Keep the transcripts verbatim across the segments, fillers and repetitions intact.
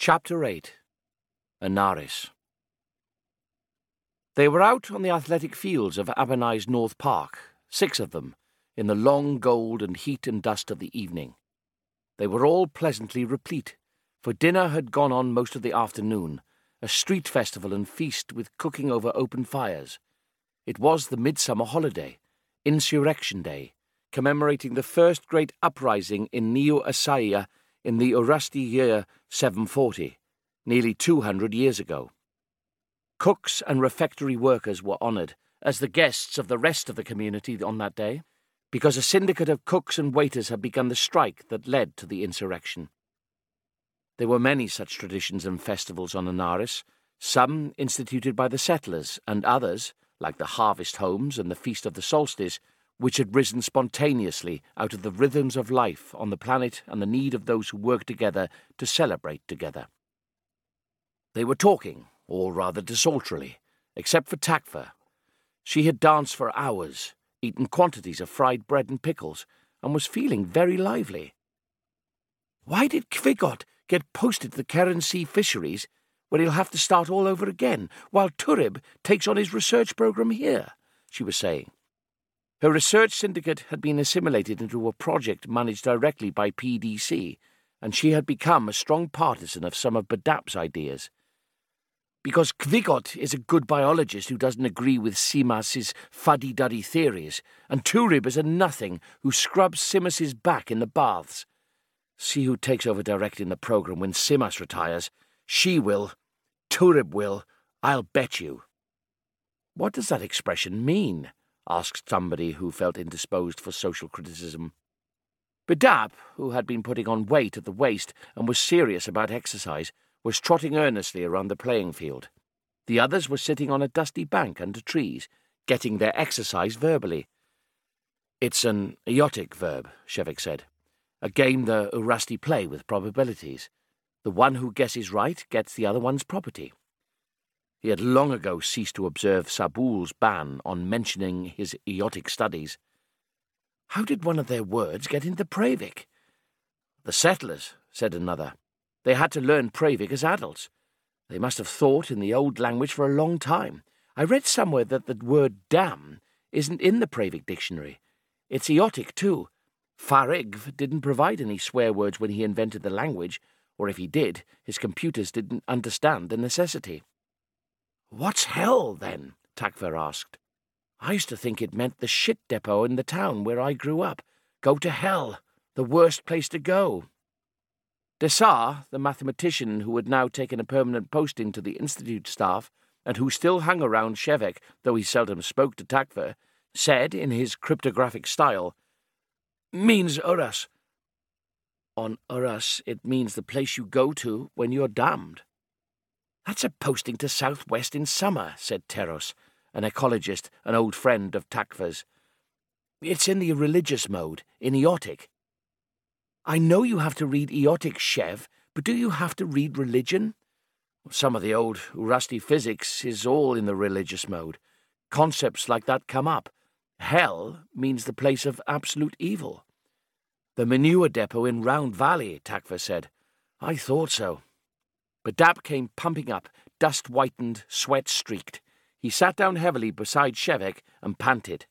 Chapter eight. Anaris. They were out on the athletic fields of Abernai's North Park, six of them, in the long gold and heat and dust of the evening. They were all pleasantly replete, for dinner had gone on most of the afternoon, a street festival and feast with cooking over open fires. It was the midsummer holiday, Insurrection Day, commemorating the first great uprising in Neo Asaia in the Urasti year seven forty, nearly two hundred years ago. Cooks and refectory workers were honoured as the guests of the rest of the community on that day, because a syndicate of cooks and waiters had begun the strike that led to the insurrection. There were many such traditions and festivals on Anaris, some instituted by the settlers, and others, like the harvest homes and the Feast of the Solstice, which had risen spontaneously out of the rhythms of life on the planet and the need of those who work together to celebrate together. They were talking, or rather desultorily, except for Takva. She had danced for hours, eaten quantities of fried bread and pickles, and was feeling very lively. "Why did Kvigot get posted to the Keren Sea fisheries, where he'll have to start all over again, while Turib takes on his research program here?" she was saying. Her research syndicate had been assimilated into a project managed directly by P D C, and she had become a strong partisan of some of Badap's ideas. Because Kvigot is a good biologist who doesn't agree with Simas's fuddy-duddy theories, and Turib is a nothing who scrubs Simas's back in the baths. See who takes over directing the program when Simas retires. She will. Turib will. I'll bet you. "What does that expression mean?" asked somebody who felt indisposed for social criticism. Badap, who had been putting on weight at the waist and was serious about exercise, was trotting earnestly around the playing field. The others were sitting on a dusty bank under trees, getting their exercise verbally. "It's an eotic verb," Shevek said. "A game the Urasti play with probabilities. The one who guesses right gets the other one's property." He had long ago ceased to observe Sabul's ban on mentioning his eotic studies. "How did one of their words get into Pravik?" "The settlers," said another. "They had to learn Pravik as adults. They must have thought in the old language for a long time. I read somewhere that the word damn isn't in the Pravik dictionary. It's eotic, too. Farigv didn't provide any swear words when he invented the language, or if he did, his computers didn't understand the necessity." "What's hell, then?" Takva asked. "I used to think it meant the shit depot in the town where I grew up. Go to hell, the worst place to go." Desar, the mathematician who had now taken a permanent posting to the Institute staff, and who still hung around Shevek, though he seldom spoke to Takva, said in his cryptographic style, "Means Uras." "On Uras, it means the place you go to when you're damned." "That's a posting to southwest in summer," said Teros, an ecologist, an old friend of Takva's. "It's in the religious mode, in eotic." "I know you have to read eotic, Shev, but do you have to read religion?" "Some of the old Urasti physics is all in the religious mode. Concepts like that come up. Hell means the place of absolute evil." "The manure depot in Round Valley," Takva said. "I thought so." Badap came pumping up, dust-whitened, sweat-streaked. He sat down heavily beside Shevek and panted.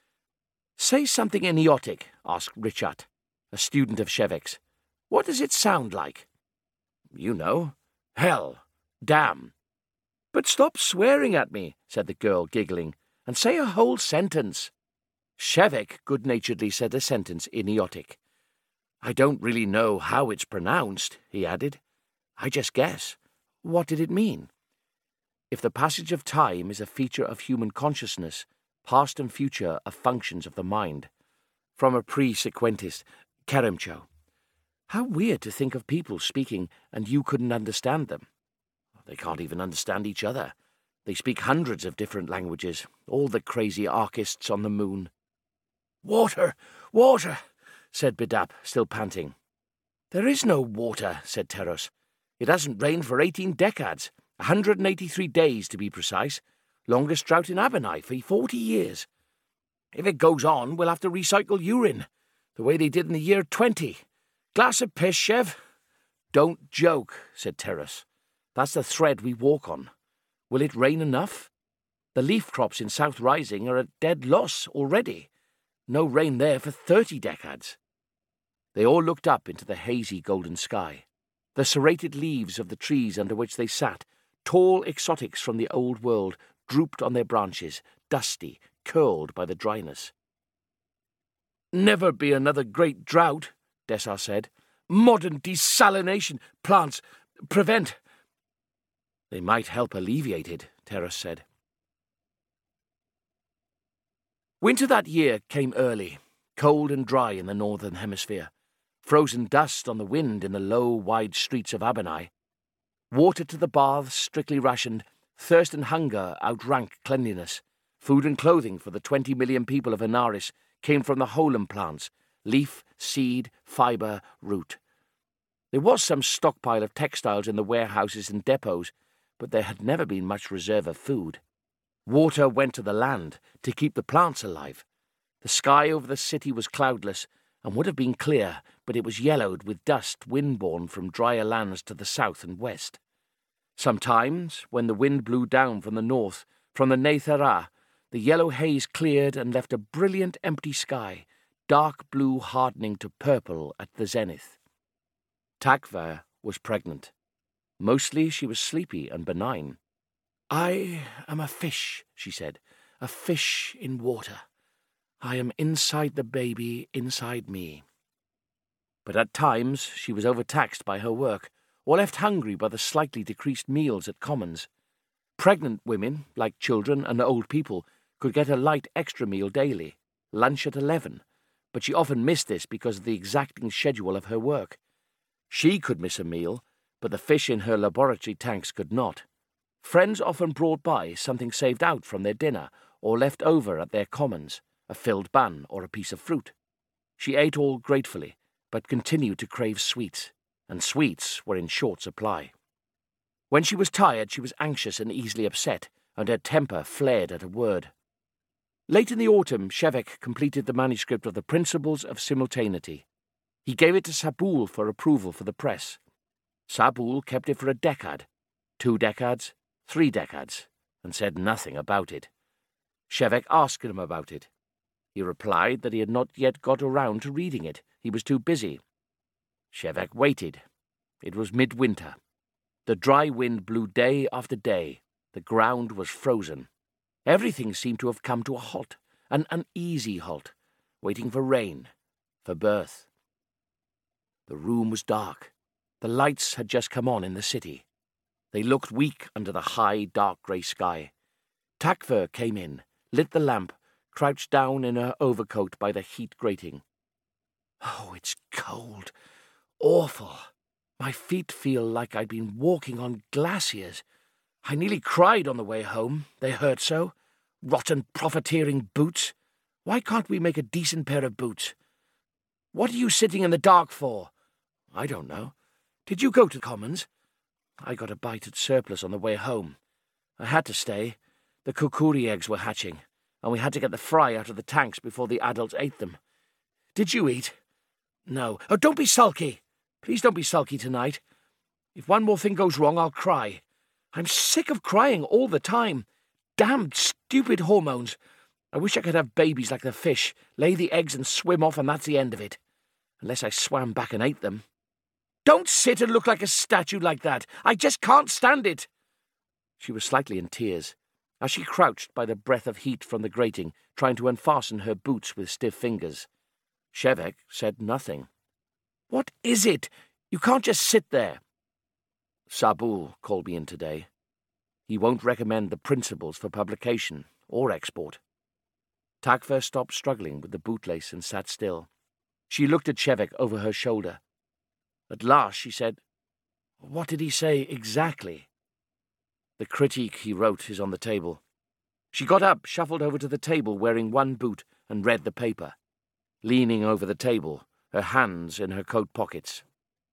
"Say something in eotic," asked Richat, a student of Shevek's. "What does it sound like?" "You know. Hell. Damn." "But stop swearing at me," said the girl, giggling, "and say a whole sentence." Shevek good-naturedly said a sentence in eotic. "I don't really know how it's pronounced," he added. "I just guess. What did it mean?" "If the passage of time is a feature of human consciousness, past and future are functions of the mind." From a pre-sequentist, Keremcho. "How weird to think of people speaking and you couldn't understand them." "They can't even understand each other. They speak hundreds of different languages, all the crazy archists on the moon." "Water! Water!" said Badap, still panting. "There is no water," said Teros. "It hasn't rained for eighteen decades, one hundred eighty-three days to be precise. Longest drought in Abernai for forty years. If it goes on, we'll have to recycle urine, the way they did in the year twenty. Glass of piss, Chev?" Don't joke, said Terrace. That's the thread we walk on. Will it rain enough? The leaf crops in South Rising are at dead loss already. No rain there for thirty decades. They all looked up into the hazy golden sky. The serrated leaves of the trees under which they sat, tall exotics from the old world, drooped on their branches, dusty, curled by the dryness. Never be another great drought, Dessar said. Modern desalination plants prevent. They might help alleviate it, Terrace said. Winter that year came early, cold and dry in the northern hemisphere. Frozen dust on the wind in the low, wide streets of Abernai. Water to the baths strictly rationed, thirst and hunger outrank cleanliness. Food and clothing for the twenty million people of Inaris came from the holum plants, leaf, seed, fibre, root. There was some stockpile of textiles in the warehouses and depots, but there had never been much reserve of food. Water went to the land to keep the plants alive. The sky over the city was cloudless and would have been clear, but it was yellowed with dust wind-borne from drier lands to the south and west. Sometimes, when the wind blew down from the north, from the Neithara, the yellow haze cleared and left a brilliant empty sky, dark blue hardening to purple at the zenith. Takva was pregnant. Mostly she was sleepy and benign. I am a fish, she said, a fish in water. I am inside the baby, inside me. But at times she was overtaxed by her work, or left hungry by the slightly decreased meals at Commons. Pregnant women, like children and old people, could get a light extra meal daily, lunch at eleven, but she often missed this because of the exacting schedule of her work. She could miss a meal, but the fish in her laboratory tanks could not. Friends often brought by something saved out from their dinner or left over at their Commons, a filled bun or a piece of fruit. She ate all gratefully, but continued to crave sweets, and sweets were in short supply. When she was tired, she was anxious and easily upset, and her temper flared at a word. Late in the autumn, Shevek completed the manuscript of the Principles of Simultaneity. He gave it to Saboul for approval for the press. Saboul kept it for a decade, two decades, three decades, and said nothing about it. Shevek asked him about it. He replied that he had not yet got around to reading it. He was too busy. Shevek waited. It was midwinter. The dry wind blew day after day. The ground was frozen. Everything seemed to have come to a halt, an uneasy halt, waiting for rain, for birth. The room was dark. The lights had just come on in the city. They looked weak under the high, dark grey sky. Takva came in, lit the lamp, crouched down in her overcoat by the heat grating. Oh, it's cold. Awful. My feet feel like I'd been walking on glaciers. I nearly cried on the way home. They hurt so. Rotten profiteering boots. Why can't we make a decent pair of boots? What are you sitting in the dark for? I don't know. Did you go to Commons? I got a bite at surplus on the way home. I had to stay. The kukuri eggs were hatching, and we had to get the fry out of the tanks before the adults ate them. Did you eat? No. Oh, don't be sulky. Please don't be sulky tonight. If one more thing goes wrong, I'll cry. I'm sick of crying all the time. Damned stupid hormones. I wish I could have babies like the fish, lay the eggs and swim off, and that's the end of it. Unless I swam back and ate them. Don't sit and look like a statue like that. I just can't stand it. She was slightly in tears, as she crouched by the breath of heat from the grating, trying to unfasten her boots with stiff fingers. Shevek said nothing. What is it? You can't just sit there. Saboul called me in today. He won't recommend the principles for publication or export. Takva stopped struggling with the bootlace and sat still. She looked at Shevek over her shoulder. At last she said, What did he say exactly? The critique he wrote is on the table. She got up, shuffled over to the table wearing one boot, and read the paper, leaning over the table, her hands in her coat pockets.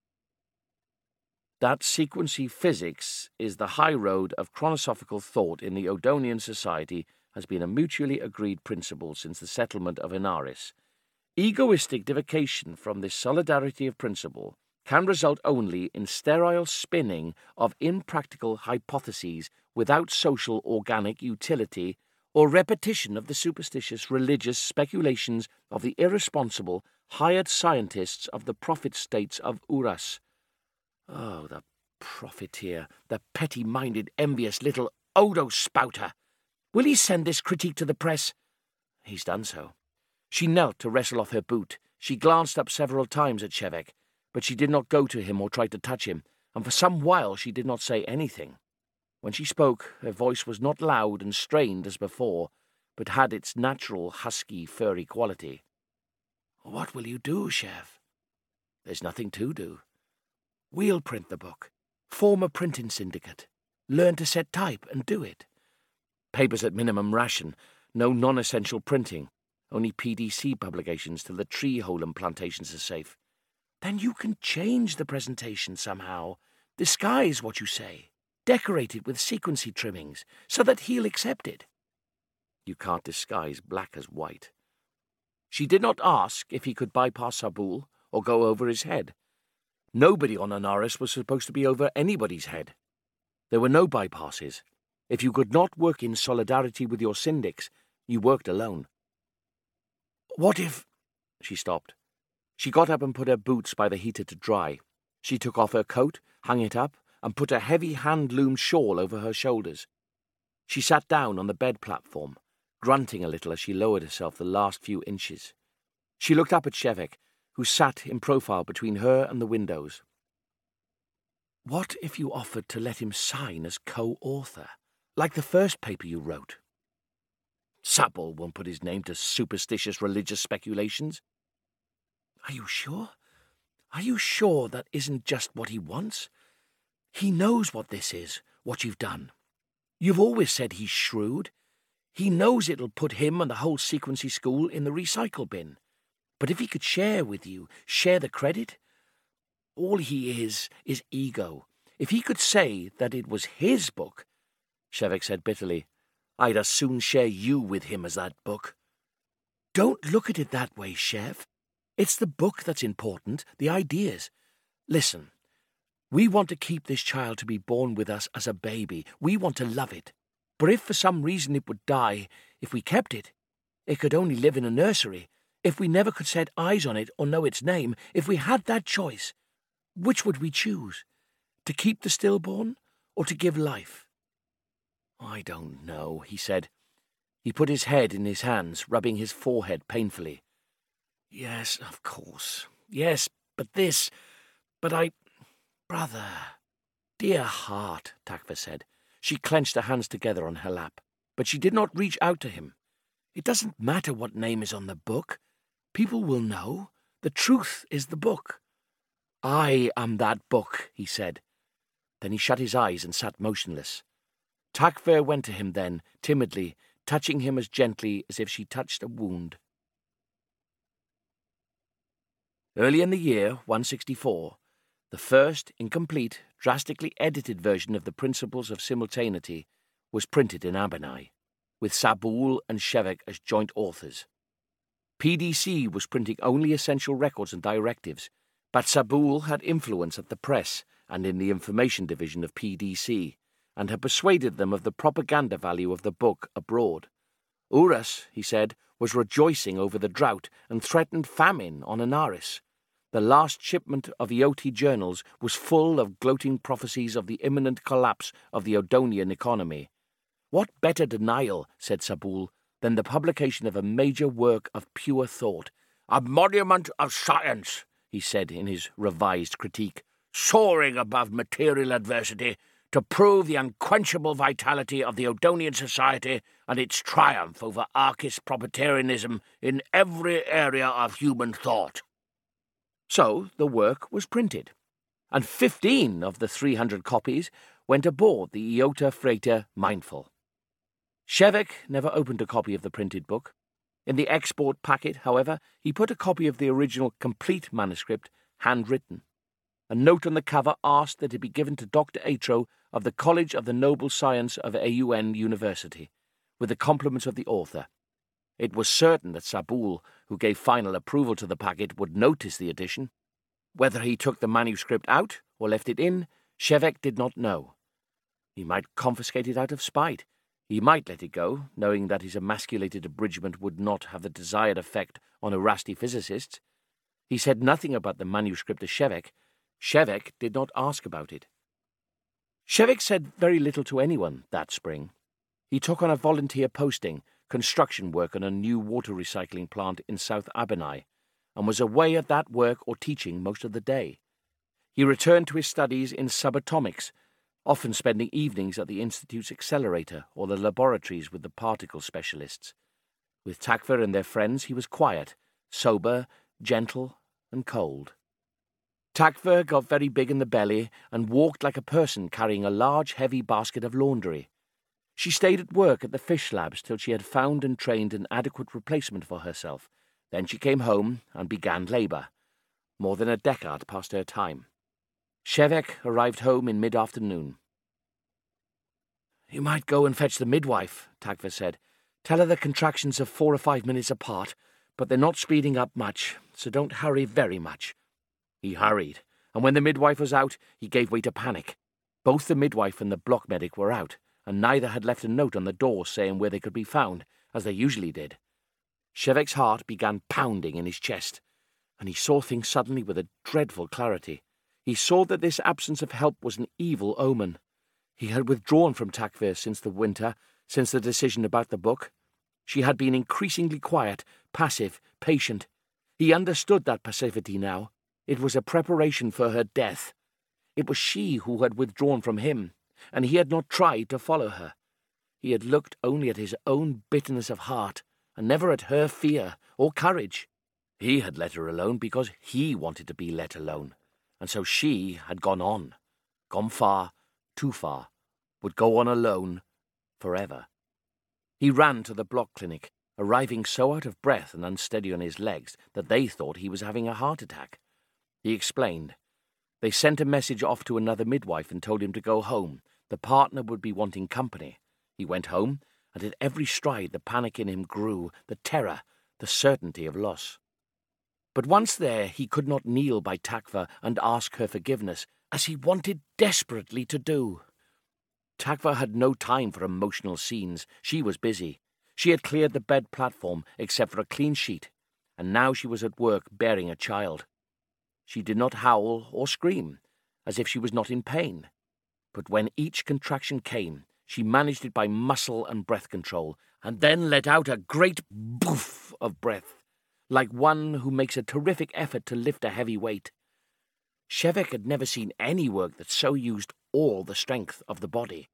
That sequency physics is the high road of chronosophical thought in the Odonian society has been a mutually agreed principle since the settlement of Inaris. Egoistic devication from this solidarity of principle can result only in sterile spinning of impractical hypotheses without social organic utility, or repetition of the superstitious religious speculations of the irresponsible hired scientists of the prophet states of Urus. Oh, the profiteer, the petty-minded, envious little odo-spouter! Will he send this critique to the press? He's done so. She knelt to wrestle off her boot. She glanced up several times at Shevek, but she did not go to him or try to touch him, and for some while she did not say anything. When she spoke, her voice was not loud and strained as before, but had its natural husky, furry quality. "What will you do, Shev?" "There's nothing to do. We'll print the book. Form a printing syndicate. Learn to set type and do it. Papers at minimum ration. No non-essential printing. Only P D C publications till the tree hole and plantations are safe. Then you can change the presentation somehow. Disguise what you say. Decorate it with sequency trimmings so that he'll accept it." You can't disguise black as white. She did not ask if he could bypass Sabul or go over his head. Nobody on Anaris was supposed to be over anybody's head. There were no bypasses. If you could not work in solidarity with your syndics, you worked alone. "What if—" She stopped. She got up and put her boots by the heater to dry. She took off her coat, hung it up, and put a heavy hand-loomed shawl over her shoulders. She sat down on the bed platform, grunting a little as she lowered herself the last few inches. She looked up at Shevek, who sat in profile between her and the windows. "What if you offered to let him sign as co-author, like the first paper you wrote?" "Sabul won't put his name to superstitious religious speculations." "Are you sure? Are you sure that isn't just what he wants? He knows what this is, what you've done. You've always said he's shrewd. He knows it'll put him and the whole sequency school in the recycle bin. But if he could share with you, share the credit, all he is is ego. If he could say that it was his book," Shevek said bitterly, "I'd as soon share you with him as that book." "Don't look at it that way, Shev. It's the book that's important, the ideas. Listen, we want to keep this child to be born with us as a baby. We want to love it. But if for some reason it would die, if we kept it, it could only live in a nursery. If we never could set eyes on it or know its name, if we had that choice, which would we choose? To keep the stillborn or to give life?" "I don't know," he said. He put his head in his hands, rubbing his forehead painfully. "Yes, of course. Yes, but this... But I... Brother..." "Dear heart," Takva said. She clenched her hands together on her lap, but she did not reach out to him. "It doesn't matter what name is on the book. People will know. The truth is the book." "I am that book," he said. Then he shut his eyes and sat motionless. Takva went to him then, timidly, touching him as gently as if she touched a wound. Early in the year one sixty-four, the first, incomplete, drastically edited version of the Principles of Simultaneity was printed in Abanai, with Sabul and Shevek as joint authors. P D C was printing only essential records and directives, but Sabul had influence at the press and in the information division of P D C, and had persuaded them of the propaganda value of the book abroad. Urus, he said, was rejoicing over the drought and threatened famine on Anaris. The last shipment of Eoti journals was full of gloating prophecies of the imminent collapse of the Odonian economy. What better denial, said Sabul, than the publication of a major work of pure thought? "A monument of science," he said in his revised critique, "soaring above material adversity to prove the unquenchable vitality of the Odonian society and its triumph over archist proprietarianism in every area of human thought." So the work was printed, and fifteen of the three hundred copies went aboard the Iota freighter Mindful. Shevek never opened a copy of the printed book. In the export packet, however, he put a copy of the original complete manuscript, handwritten. A note on the cover asked that it be given to Doctor Atro of the College of the Noble Science of A U N University, with the compliments of the author. It was certain that Sabul, who gave final approval to the packet, would notice the addition. Whether he took the manuscript out or left it in, Shevek did not know. He might confiscate it out of spite. He might let it go, knowing that his emasculated abridgment would not have the desired effect on Erasti physicists. He said nothing about the manuscript to Shevek. Shevek did not ask about it. Shevek said very little to anyone that spring. He took on a volunteer posting, construction work on a new water recycling plant in South Abanai, and was away at that work or teaching most of the day. He returned to his studies in subatomics, often spending evenings at the Institute's accelerator or the laboratories with the particle specialists. With Takver and their friends he was quiet, sober, gentle, and cold. Takver got very big in the belly and walked like a person carrying a large, heavy basket of laundry. She stayed at work at the fish labs till she had found and trained an adequate replacement for herself. Then she came home and began labour. More than a decade past her time. Shevek arrived home in mid-afternoon. "You might go and fetch the midwife," Takver said. "Tell her the contractions are four or five minutes apart, but they're not speeding up much, so don't hurry very much." He hurried, and when the midwife was out, he gave way to panic. Both the midwife and the block medic were out, and neither had left a note on the door saying where they could be found, as they usually did. Shevek's heart began pounding in his chest, and he saw things suddenly with a dreadful clarity. He saw that this absence of help was an evil omen. He had withdrawn from Takver since the winter, since the decision about the book. She had been increasingly quiet, passive, patient. He understood that passivity now. It was a preparation for her death. It was she who had withdrawn from him, and he had not tried to follow her. He had looked only at his own bitterness of heart, and never at her fear or courage. He had let her alone because he wanted to be let alone, and so she had gone on, gone far, too far, would go on alone, forever. He ran to the block clinic, arriving so out of breath and unsteady on his legs that they thought he was having a heart attack. He explained. They sent a message off to another midwife and told him to go home. The partner would be wanting company. He went home, and at every stride the panic in him grew, the terror, the certainty of loss. But once there, he could not kneel by Takver and ask her forgiveness, as he wanted desperately to do. Takver had no time for emotional scenes. She was busy. She had cleared the bed platform, except for a clean sheet, and now she was at work bearing a child. She did not howl or scream, as if she was not in pain. But when each contraction came, she managed it by muscle and breath control, and then let out a great boof of breath, like one who makes a terrific effort to lift a heavy weight. Shevek had never seen any work that so used all the strength of the body.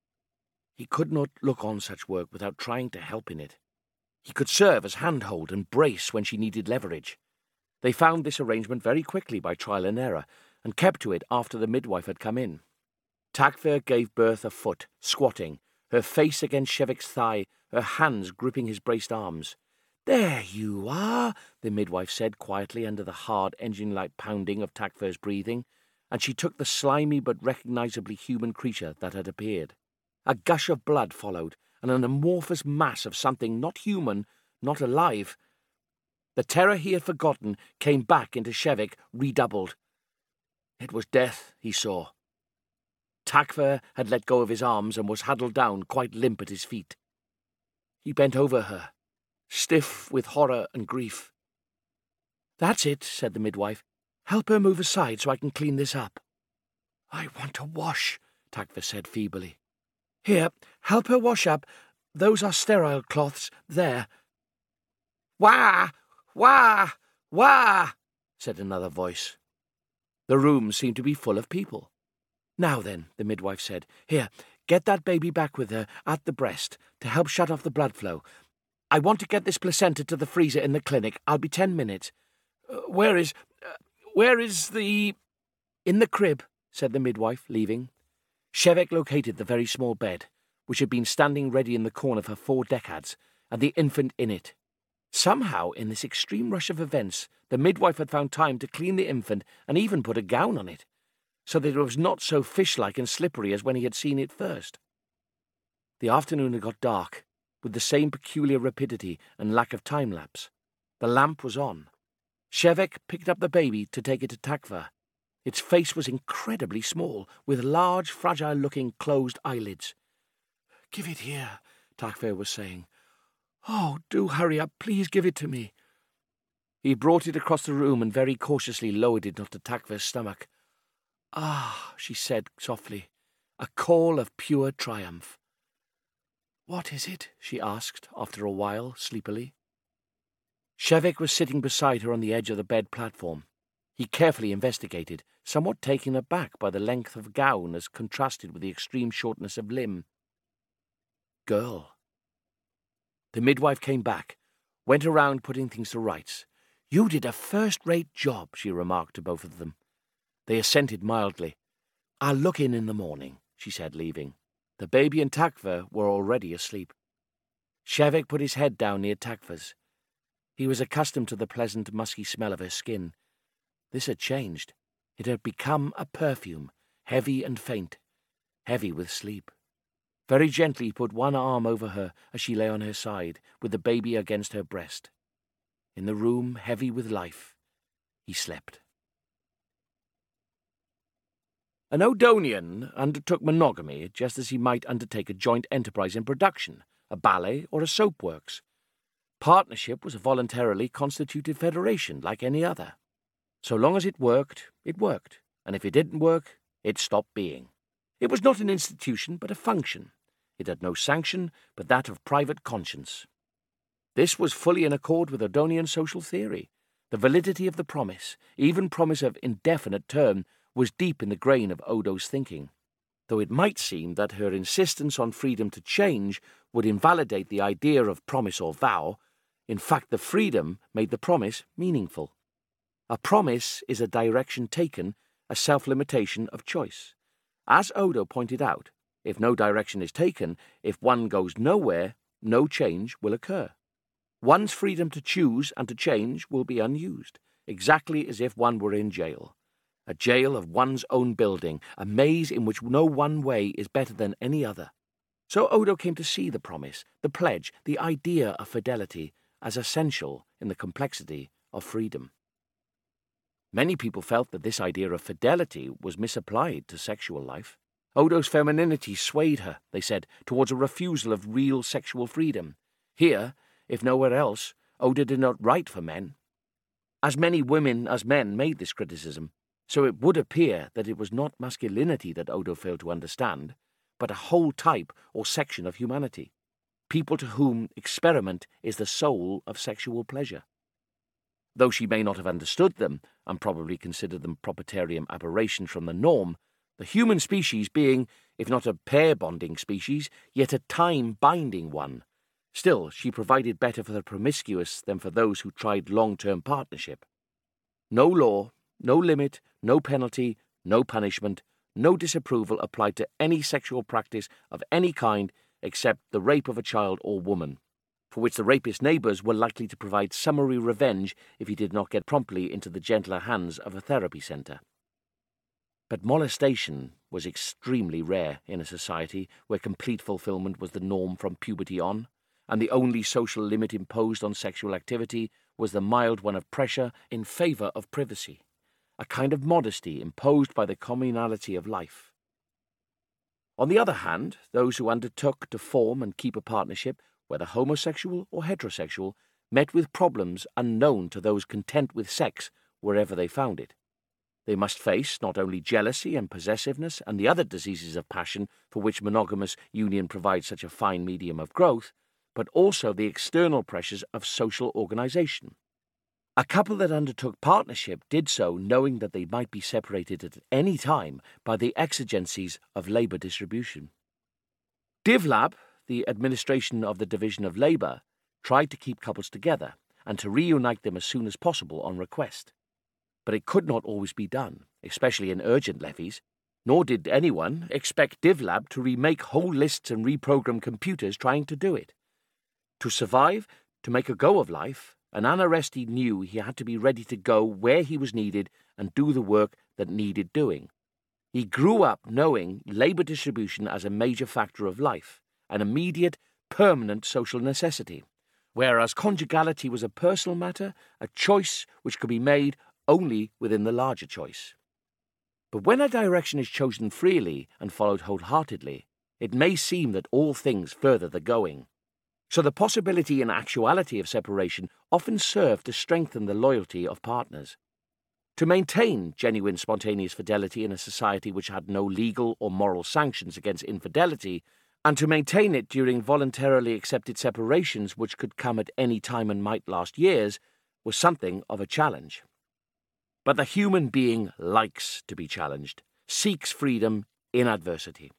He could not look on such work without trying to help in it. He could serve as handhold and brace when she needed leverage. They found this arrangement very quickly by trial and error, and kept to it after the midwife had come in. Takver gave birth afoot, squatting, her face against Shevek's thigh, her hands gripping his braced arms. "There you are," the midwife said quietly under the hard engine-like pounding of Takver's breathing, and she took the slimy but recognizably human creature that had appeared. A gush of blood followed, and an amorphous mass of something not human, not alive. The terror he had forgotten came back into Shevek, redoubled. It was death he saw. Takver had let go of his arms and was huddled down, quite limp at his feet. He bent over her, stiff with horror and grief. "That's it," said the midwife. "Help her move aside so I can clean this up." "I want to wash," Takver said feebly. "Here, help her wash up. Those are sterile cloths. There." "Wah! Wah! Wah!" said another voice. The room seemed to be full of people. "Now then," the midwife said, "here, get that baby back with her at the breast to help shut off the blood flow. I want to get this placenta to the freezer in the clinic. I'll be ten minutes. Uh, where is... Uh, where is the... "In the crib," said the midwife, leaving. Shevek located the very small bed, which had been standing ready in the corner for four decades, and the infant in it. Somehow, in this extreme rush of events, the midwife had found time to clean the infant and even put a gown on it, so that it was not so fish-like and slippery as when he had seen it first. The afternoon had got dark, with the same peculiar rapidity and lack of time-lapse. The lamp was on. Shevek picked up the baby to take it to Takva. Its face was incredibly small, with large, fragile-looking closed eyelids. "Give it here," Takva was saying. "Oh, do hurry up. Please give it to me." He brought it across the room and very cautiously lowered it onto Takva's stomach. "Ah," she said softly, a call of pure triumph. "What is it?" she asked after a while, sleepily. Shevek was sitting beside her on the edge of the bed platform. He carefully investigated, somewhat taken aback by the length of gown as contrasted with the extreme shortness of limb. "Girl." The midwife came back, went around putting things to rights. "You did a first-rate job," she remarked to both of them. They assented mildly. "I'll look in in the morning," she said, leaving. The baby and Takva were already asleep. Shevek put his head down near Takva's. He was accustomed to the pleasant, musky smell of her skin. This had changed. It had become a perfume, heavy and faint, heavy with sleep. Very gently he put one arm over her as she lay on her side, with the baby against her breast. In the room, heavy with life, he slept. An Odonian undertook monogamy just as he might undertake a joint enterprise in production, a ballet or a soap works. Partnership was a voluntarily constituted federation like any other. So long as it worked, it worked, and if it didn't work, it stopped being. It was not an institution, but a function. It had no sanction but that of private conscience. This was fully in accord with Odonian social theory. The validity of the promise, even promise of indefinite term, was deep in the grain of Odo's thinking, though it might seem that her insistence on freedom to change would invalidate the idea of promise or vow. In fact, the freedom made the promise meaningful. A promise is a direction taken, a self-limitation of choice. As Odo pointed out, if no direction is taken, if one goes nowhere, no change will occur. One's freedom to choose and to change will be unused, exactly as if one were in jail. A jail of one's own building, a maze in which no one way is better than any other. So Odo came to see the promise, the pledge, the idea of fidelity as essential in the complexity of freedom. Many people felt that this idea of fidelity was misapplied to sexual life. Odo's femininity swayed her, they said, towards a refusal of real sexual freedom. Here, if nowhere else, Odo did not write for men. As many women as men made this criticism, so it would appear that it was not masculinity that Odo failed to understand, but a whole type or section of humanity, people to whom experiment is the soul of sexual pleasure. Though she may not have understood them, and probably considered them propitiarium aberrations from the norm, the human species being, if not a pair-bonding species, yet a time-binding one, still she provided better for the promiscuous than for those who tried long-term partnership. No law, no limit, no penalty, no punishment, no disapproval applied to any sexual practice of any kind except the rape of a child or woman, for which the rapist's neighbours were likely to provide summary revenge if he did not get promptly into the gentler hands of a therapy centre. But molestation was extremely rare in a society where complete fulfilment was the norm from puberty on, and the only social limit imposed on sexual activity was the mild one of pressure in favour of privacy, a kind of modesty imposed by the communality of life. On the other hand, those who undertook to form and keep a partnership, whether homosexual or heterosexual, met with problems unknown to those content with sex wherever they found it. They must face not only jealousy and possessiveness and the other diseases of passion for which monogamous union provides such a fine medium of growth, but also the external pressures of social organization. A couple that undertook partnership did so knowing that they might be separated at any time by the exigencies of labour distribution. DivLab, the administration of the Division of Labour, tried to keep couples together and to reunite them as soon as possible on request. But it could not always be done, especially in urgent levies, nor did anyone expect DivLab to remake whole lists and reprogram computers trying to do it. To survive, to make a go of life, and Anaresti knew he had to be ready to go where he was needed and do the work that needed doing. He grew up knowing labour distribution as a major factor of life, an immediate, permanent social necessity, whereas conjugality was a personal matter, a choice which could be made only within the larger choice. But when a direction is chosen freely and followed wholeheartedly, it may seem that all things further the going. So the possibility and actuality of separation often serve to strengthen the loyalty of partners. To maintain genuine spontaneous fidelity in a society which had no legal or moral sanctions against infidelity, and to maintain it during voluntarily accepted separations which could come at any time and might last years, was something of a challenge. But the human being likes to be challenged, seeks freedom in adversity.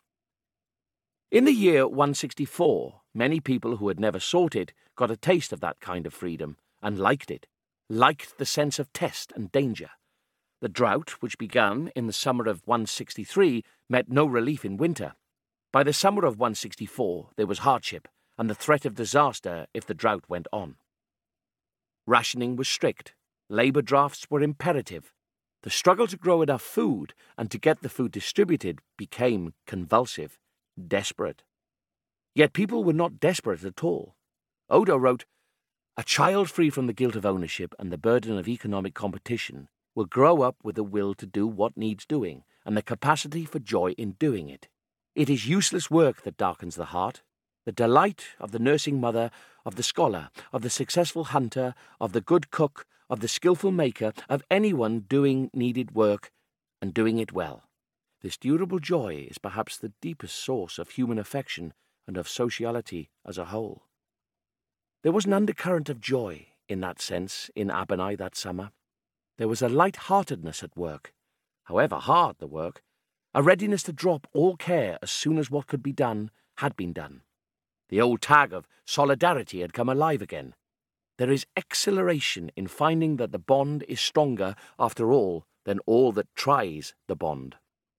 In the year one sixty-four, many people who had never sought it got a taste of that kind of freedom, and liked it, liked the sense of test and danger. The drought, which began in the summer of one sixty-three, met no relief in winter. By the summer of one sixty-four, there was hardship, and the threat of disaster if the drought went on. Rationing was strict. Labour drafts were imperative. The struggle to grow enough food and to get the food distributed became convulsive, desperate. Yet people were not desperate at all. Odo wrote, "A child free from the guilt of ownership and the burden of economic competition will grow up with the will to do what needs doing and the capacity for joy in doing it. It is useless work that darkens the heart. The delight of the nursing mother, of the scholar, of the successful hunter, of the good cook, of the skilful maker, of anyone doing needed work and doing it well. This durable joy is perhaps the deepest source of human affection and of sociality as a whole." There was an undercurrent of joy, in that sense, in Abernai that summer. There was a light-heartedness at work, however hard the work, a readiness to drop all care as soon as what could be done had been done. The old tag of solidarity had come alive again. There is exhilaration in finding that the bond is stronger, after all, than all that tries the bond.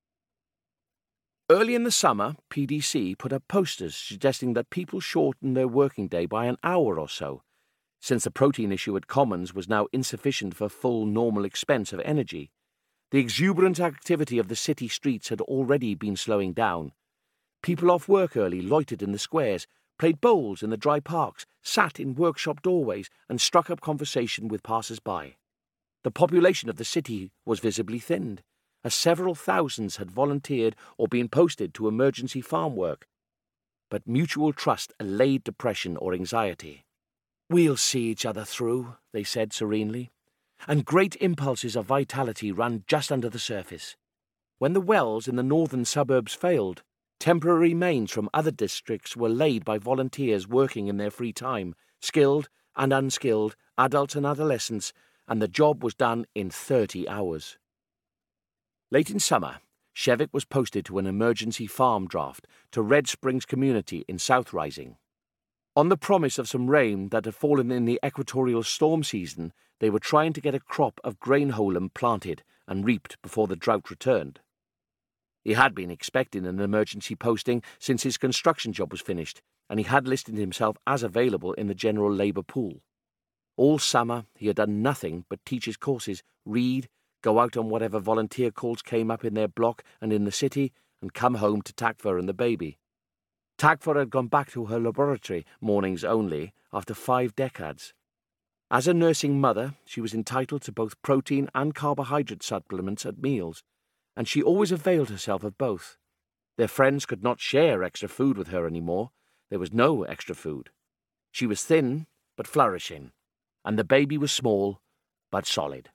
Early in the summer, P D C put up posters suggesting that people shorten their working day by an hour or so, since the protein issue at Commons was now insufficient for full normal expense of energy. The exuberant activity of the city streets had already been slowing down. People off work early loitered in the squares, played bowls in the dry parks, sat in workshop doorways, and struck up conversation with passers-by. The population of the city was visibly thinned, as several thousands had volunteered or been posted to emergency farm work. But mutual trust allayed depression or anxiety. "We'll see each other through," they said serenely, and great impulses of vitality ran just under the surface. When the wells in the northern suburbs failed, temporary mains from other districts were laid by volunteers working in their free time, skilled and unskilled, adults and adolescents, and the job was done in thirty hours. Late in summer, Shevik was posted to an emergency farm draft to Red Springs community in South Rising. On the promise of some rain that had fallen in the equatorial storm season, they were trying to get a crop of grain holum planted and reaped before the drought returned. He had been expecting an emergency posting since his construction job was finished, and he had listed himself as available in the general labour pool. All summer he had done nothing but teach his courses, read, go out on whatever volunteer calls came up in their block and in the city, and come home to Takva and the baby. Takva had gone back to her laboratory, mornings only, after five decades. As a nursing mother, she was entitled to both protein and carbohydrate supplements at meals, and she always availed herself of both. Their friends could not share extra food with her any more. There was no extra food. She was thin, but flourishing, and the baby was small, but solid.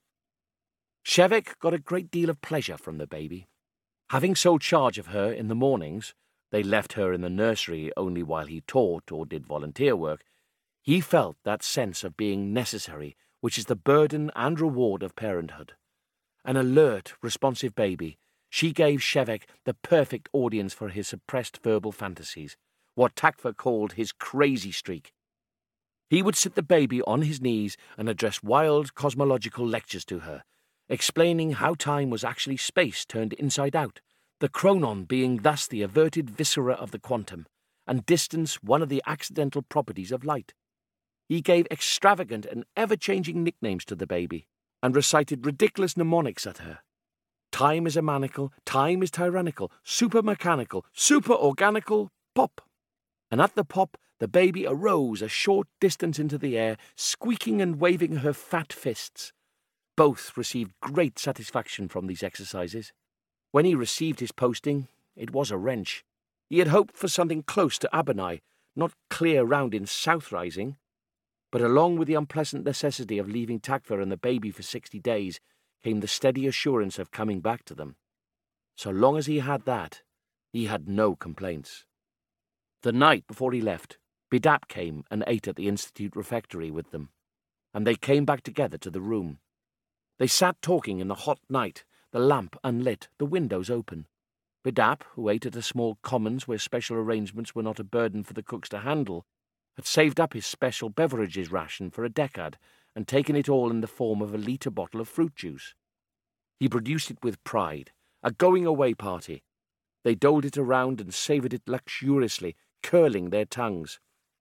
Shevik got a great deal of pleasure from the baby. Having sole charge of her in the mornings, they left her in the nursery only while he taught or did volunteer work, he felt that sense of being necessary which is the burden and reward of parenthood. An alert, responsive baby, she gave Shevik the perfect audience for his suppressed verbal fantasies, what Takva called his crazy streak. He would sit the baby on his knees and address wild cosmological lectures to her, explaining how time was actually space turned inside out, the chronon being thus the averted viscera of the quantum, and distance one of the accidental properties of light. He gave extravagant and ever-changing nicknames to the baby, and recited ridiculous mnemonics at her. Time is a manacle, time is tyrannical, super-mechanical, super-organical, pop. And at the pop, the baby arose a short distance into the air, squeaking and waving her fat fists. Both received great satisfaction from these exercises. When he received his posting, it was a wrench. He had hoped for something close to Abernai, not clear round in South Rising. But along with the unpleasant necessity of leaving Tagfer and the baby for sixty days came the steady assurance of coming back to them. So long as he had that, he had no complaints. The night before he left, Bidap came and ate at the Institute refectory with them, and they came back together to the room. They sat talking in the hot night, the lamp unlit, the windows open. Bidap, who ate at a small commons where special arrangements were not a burden for the cooks to handle, had saved up his special beverages ration for a decade and taken it all in the form of a litre bottle of fruit juice. He produced it with pride, a going-away party. They doled it around and savoured it luxuriously, curling their tongues.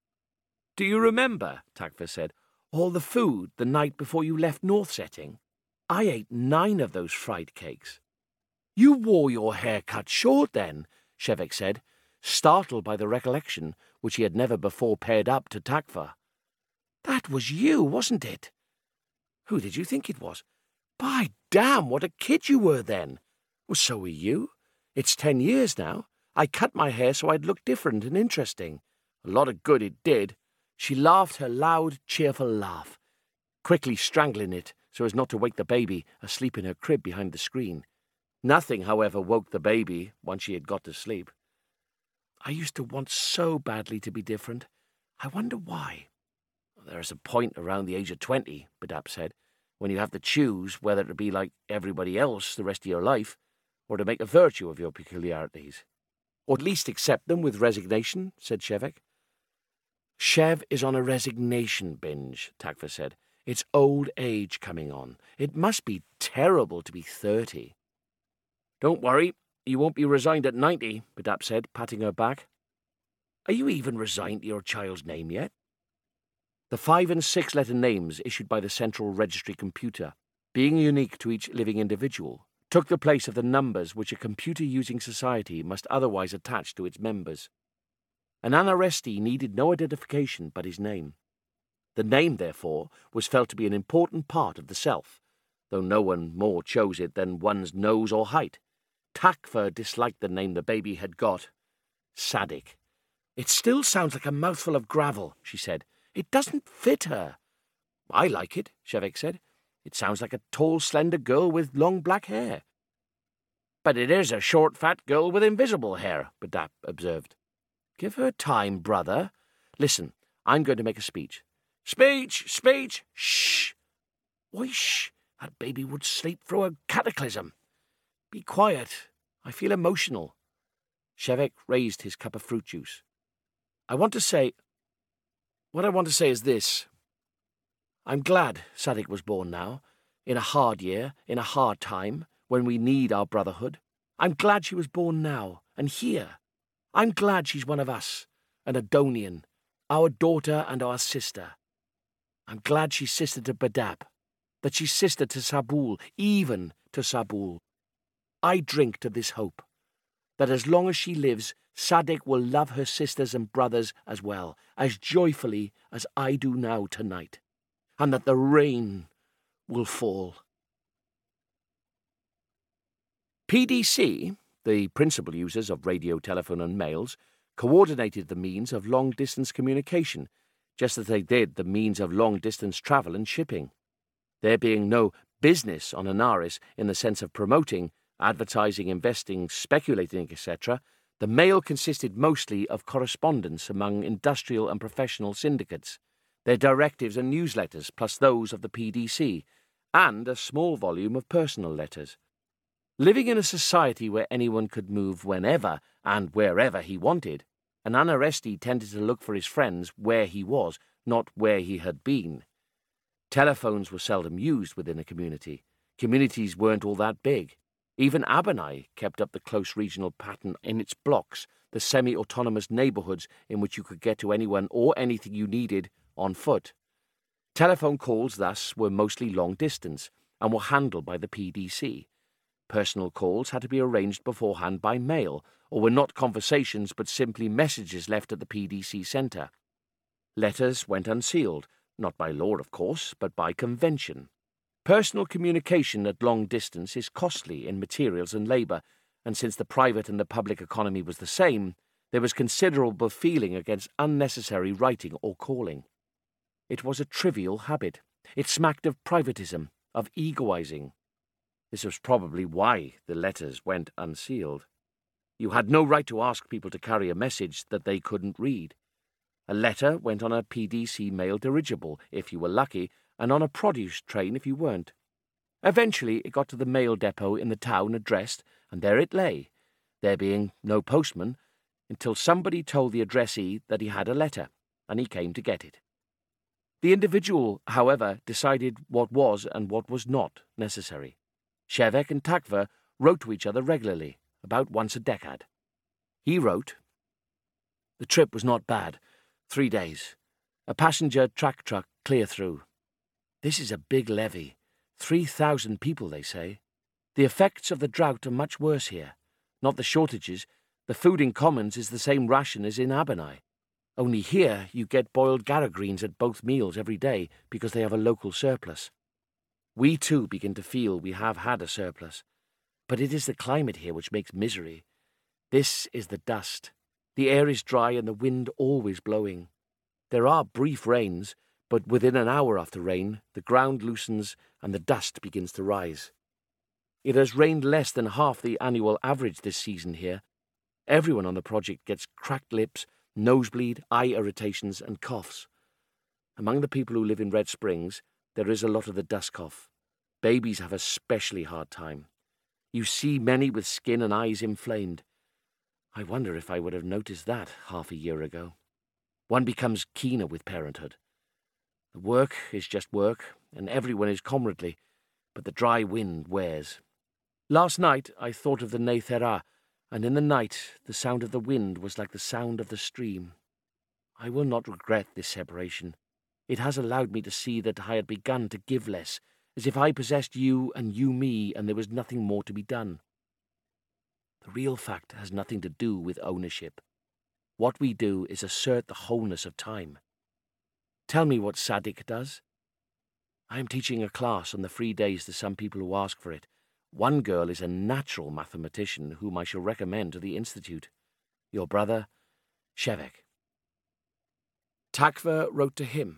"Do you remember," Tagfer said, "all the food the night before you left North Setting? I ate nine of those fried cakes." "You wore your hair cut short then," Shevek said, startled by the recollection which he had never before paired up to Tagfer. "That was you, wasn't it?" "Who did you think it was?" "By damn, what a kid you were then!" "Well, so were you. It's ten years now. I cut my hair so I'd look different and interesting. A lot of good it did." She laughed her loud, cheerful laugh, quickly strangling it so as not to wake the baby asleep in her crib behind the screen. Nothing, however, woke the baby once she had got to sleep. "I used to want so badly to be different. I wonder why." "There is a point around the age of twenty," Bidap said, "when you have to choose whether to be like everybody else the rest of your life, or to make a virtue of your peculiarities. Or at least accept them with resignation," said Shevek. "Shev is on a resignation binge," Tagfer said. "It's old age coming on. It must be terrible to be thirty." "Don't worry, you won't be resigned at ninety," Bidap said, patting her back. "Are you even resigned to your child's name yet?" The five- and six-letter names issued by the Central Registry computer, being unique to each living individual, took the place of the numbers which a computer-using society must otherwise attach to its members. An Anaresti needed no identification but his name. The name, therefore, was felt to be an important part of the self, though no one more chose it than one's nose or height. Tagfer disliked the name the baby had got. Sadik. "It still sounds like a mouthful of gravel," she said. "It doesn't fit her." "I like it," Shevek said. "It sounds like a tall, slender girl with long black hair." "But it is a short, fat girl with invisible hair," Bidap observed. "Give her time, brother. Listen, I'm going to make a speech." "Speech! Speech! Shh! Why, shh! That baby would sleep through a cataclysm. Be quiet. I feel emotional." Shevek raised his cup of fruit juice. "I want to say... What I want to say is this. I'm glad Sadik was born now, in a hard year, in a hard time, when we need our brotherhood. I'm glad she was born now, and here. I'm glad she's one of us, an Adonian, our daughter and our sister. I'm glad she's sister to Bidap, that she's sister to Sabul, even to Sabul. I drink to this hope, that as long as she lives, Sadik will love her sisters and brothers as well, as joyfully as I do now tonight, and that the rain will fall." P D C, the principal users of radio, telephone and mails, coordinated the means of long-distance communication, just as they did the means of long-distance travel and shipping. There being no business on Anaris in the sense of promoting, advertising, investing, speculating, et cetera, the mail consisted mostly of correspondence among industrial and professional syndicates, their directives and newsletters plus those of the P D C, and a small volume of personal letters. Living in a society where anyone could move whenever and wherever he wanted, an Anaresti tended to look for his friends where he was, not where he had been. Telephones were seldom used within a community. Communities weren't all that big. Even Abernai kept up the close regional pattern in its blocks, the semi-autonomous neighbourhoods in which you could get to anyone or anything you needed on foot. Telephone calls, thus, were mostly long-distance and were handled by the P D C. Personal calls had to be arranged beforehand by mail, or were not conversations but simply messages left at the P D C centre. Letters went unsealed, not by law, of course, but by convention. Personal communication at long distance is costly in materials and labour, and since the private and the public economy was the same, there was considerable feeling against unnecessary writing or calling. It was a trivial habit. It smacked of privatism, of egoising. This was probably why the letters went unsealed. You had no right to ask people to carry a message that they couldn't read. A letter went on a P D C mail dirigible, if you were lucky, and on a produce train if you weren't. Eventually it got to the mail depot in the town addressed, and there it lay, there being no postman, until somebody told the addressee that he had a letter, and he came to get it. The individual, however, decided what was and what was not necessary. Shevek and Takva wrote to each other regularly, about once a decade. He wrote, "The trip was not bad. Three days. A passenger track truck clear through. This is a big levy. Three thousand people, they say. The effects of the drought are much worse here. Not the shortages. The food in Commons is the same ration as in Abernai. Only here you get boiled garagreens at both meals every day because they have a local surplus. We too begin to feel we have had a surplus. But it is the climate here which makes misery. This is the dust. The air is dry and the wind always blowing. There are brief rains, but within an hour after rain, the ground loosens and the dust begins to rise. It has rained less than half the annual average this season here. Everyone on the project gets cracked lips, nosebleed, eye irritations, and coughs. Among the people who live in Red Springs, there is a lot of the dust cough. Babies have a especially hard time. You see many with skin and eyes inflamed. I wonder if I would have noticed that half a year ago. One becomes keener with parenthood. The work is just work, and everyone is comradely, but the dry wind wears. Last night I thought of the Neithera, and in the night the sound of the wind was like the sound of the stream. I will not regret this separation. It has allowed me to see that I had begun to give less, as if I possessed you and you me, and there was nothing more to be done. The real fact has nothing to do with ownership. What we do is assert the wholeness of time. Tell me what Sadik does. I am teaching a class on the free days to some people who ask for it. One girl is a natural mathematician whom I shall recommend to the Institute. Your brother, Shevek." Takva wrote to him,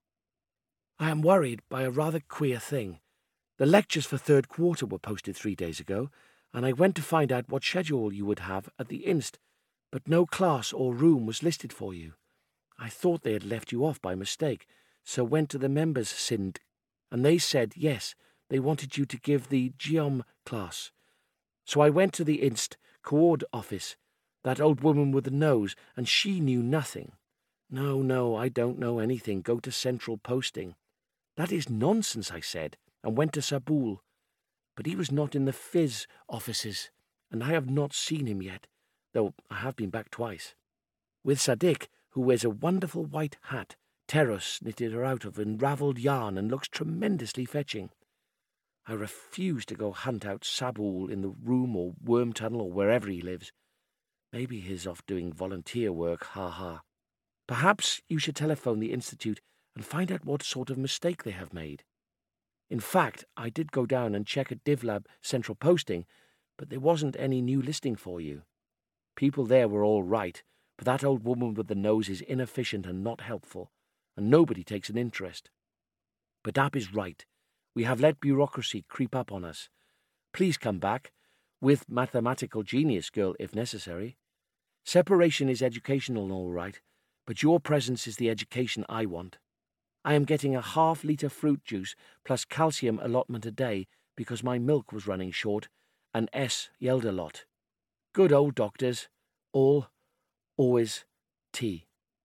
"I am worried by a rather queer thing. The lectures for third quarter were posted three days ago, and I went to find out what schedule you would have at the Inst, but no class or room was listed for you. I thought they had left you off by mistake, so went to the members' Sind, and they said yes, they wanted you to give the Geom class. So I went to the Inst Coord office, that old woman with the nose, and she knew nothing. No, no, I don't know anything. Go to central posting. That is nonsense, I said, and went to Sabul. But he was not in the Fizz offices, and I have not seen him yet, though I have been back twice. With Sadik, who wears a wonderful white hat, Teros knitted her out of unravelled yarn and looks tremendously fetching. I refuse to go hunt out Sabul in the room or worm tunnel or wherever he lives. Maybe he's off doing volunteer work, ha-ha. Perhaps you should telephone the Institute and find out what sort of mistake they have made. In fact, I did go down and check at DivLab Central Posting, but there wasn't any new listing for you. People there were all right, but that old woman with the nose is inefficient and not helpful, and nobody takes an interest. Badap is right. We have let bureaucracy creep up on us. Please come back, with mathematical genius girl if necessary. Separation is educational all right, but your presence is the education I want. I am getting a half-litre fruit juice plus calcium allotment a day because my milk was running short, and S yelled a lot. Good old doctors. All, always, T."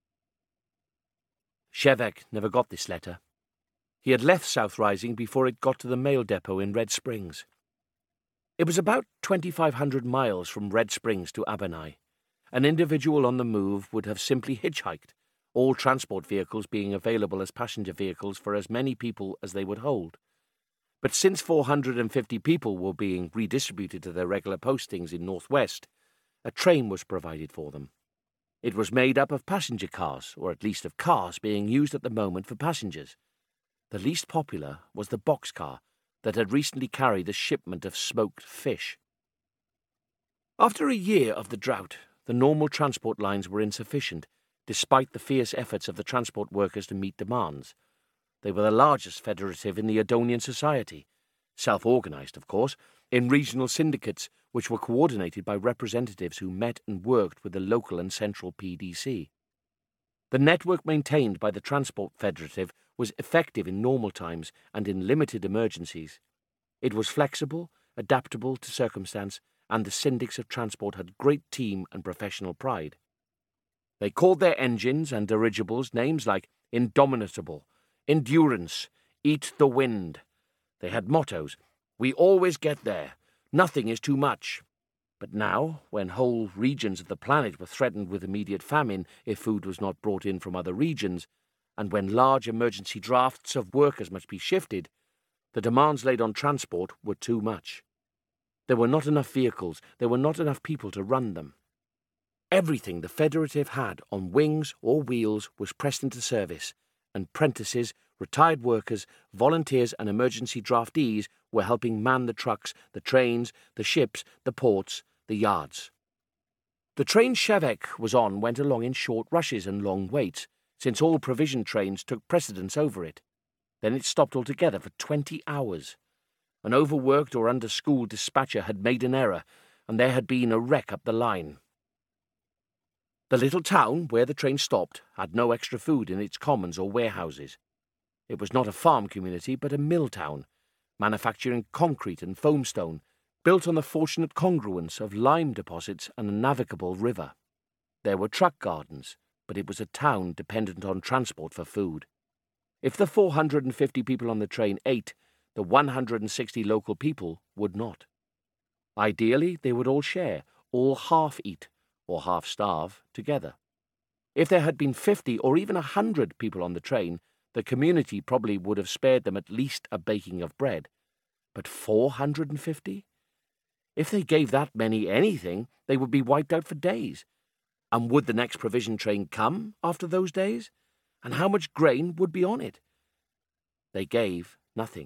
Shevek never got this letter. He had left South Rising before it got to the mail depot in Red Springs. It was about twenty-five hundred miles from Red Springs to Abernai. An individual on the move would have simply hitchhiked, all transport vehicles being available as passenger vehicles for as many people as they would hold. But since four hundred fifty people were being redistributed to their regular postings in Northwest, a train was provided for them. It was made up of passenger cars, or at least of cars being used at the moment for passengers. The least popular was the boxcar that had recently carried a shipment of smoked fish. After a year of the drought, the normal transport lines were insufficient, despite the fierce efforts of the transport workers to meet demands. They were the largest federative in the Adonian society, self-organised, of course, in regional syndicates which were coordinated by representatives who met and worked with the local and central P D C. The network maintained by the Transport Federative was effective in normal times and in limited emergencies. It was flexible, adaptable to circumstance, and the syndics of transport had great team and professional pride. They called their engines and dirigibles names like Indomitable, Endurance, Eat the Wind. They had mottos: "We always get there. Nothing is too much." But now, when whole regions of the planet were threatened with immediate famine if food was not brought in from other regions, and when large emergency drafts of workers must be shifted, the demands laid on transport were too much. There were not enough vehicles, there were not enough people to run them. Everything the Federative had on wings or wheels was pressed into service, and prentices, retired workers, volunteers and emergency draftees were helping man the trucks, the trains, the ships, the ports, the yards. The train Shevek was on went along in short rushes and long waits, since all provision trains took precedence over it. Then it stopped altogether for twenty hours. An overworked or under-schooled dispatcher had made an error, and there had been a wreck up the line. The little town where the train stopped had no extra food in its commons or warehouses. It was not a farm community, but a mill town, manufacturing concrete and foamstone, built on the fortunate congruence of lime deposits and a navigable river. There were truck gardens, but it was a town dependent on transport for food. If the four hundred fifty people on the train ate, the one hundred sixty local people would not. Ideally, they would all share, all half-eat, or half-starve, together. If there had been fifty or even a hundred people on the train, the community probably would have spared them at least a baking of bread. But four hundred fifty? If they gave that many anything, they would be wiped out for days. And would the next provision train come after those days? And how much grain would be on it? They gave nothing.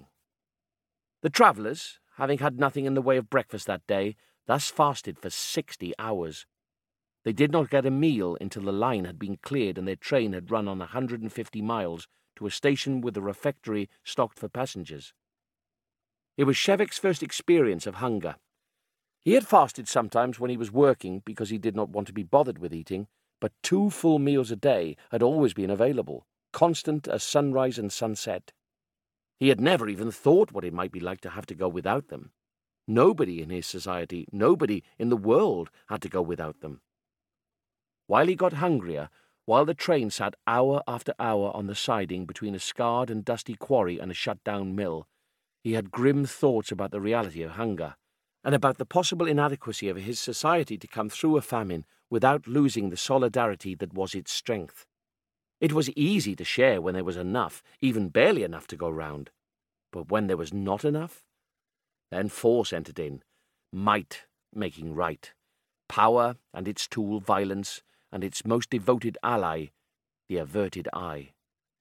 The travellers, having had nothing in the way of breakfast that day, thus fasted for sixty hours. They did not get a meal until the line had been cleared and their train had run on a hundred and fifty miles to a station with a refectory stocked for passengers. It was Shevek's first experience of hunger. He had fasted sometimes when he was working because he did not want to be bothered with eating, but two full meals a day had always been available, constant as sunrise and sunset. He had never even thought what it might be like to have to go without them. Nobody in his society, nobody in the world had to go without them. While he got hungrier, while the train sat hour after hour on the siding between a scarred and dusty quarry and a shut-down mill, he had grim thoughts about the reality of hunger, and about the possible inadequacy of his society to come through a famine without losing the solidarity that was its strength. It was easy to share when there was enough, even barely enough to go round. But when there was not enough, then force entered in, might making right, power and its tool violence, and its most devoted ally, the averted eye.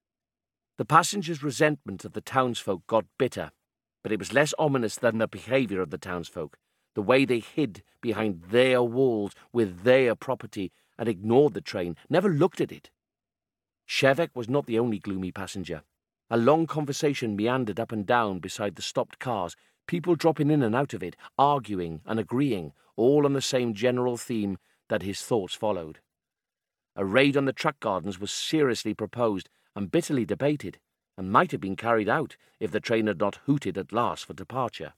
The passengers' resentment of the townsfolk got bitter, but it was less ominous than the behaviour of the townsfolk, the way they hid behind their walls with their property and ignored the train, never looked at it. Shevek was not the only gloomy passenger. A long conversation meandered up and down beside the stopped cars, people dropping in and out of it, arguing and agreeing, all on the same general theme that his thoughts followed. A raid on the truck gardens was seriously proposed and bitterly debated, and might have been carried out if the train had not hooted at last for departure.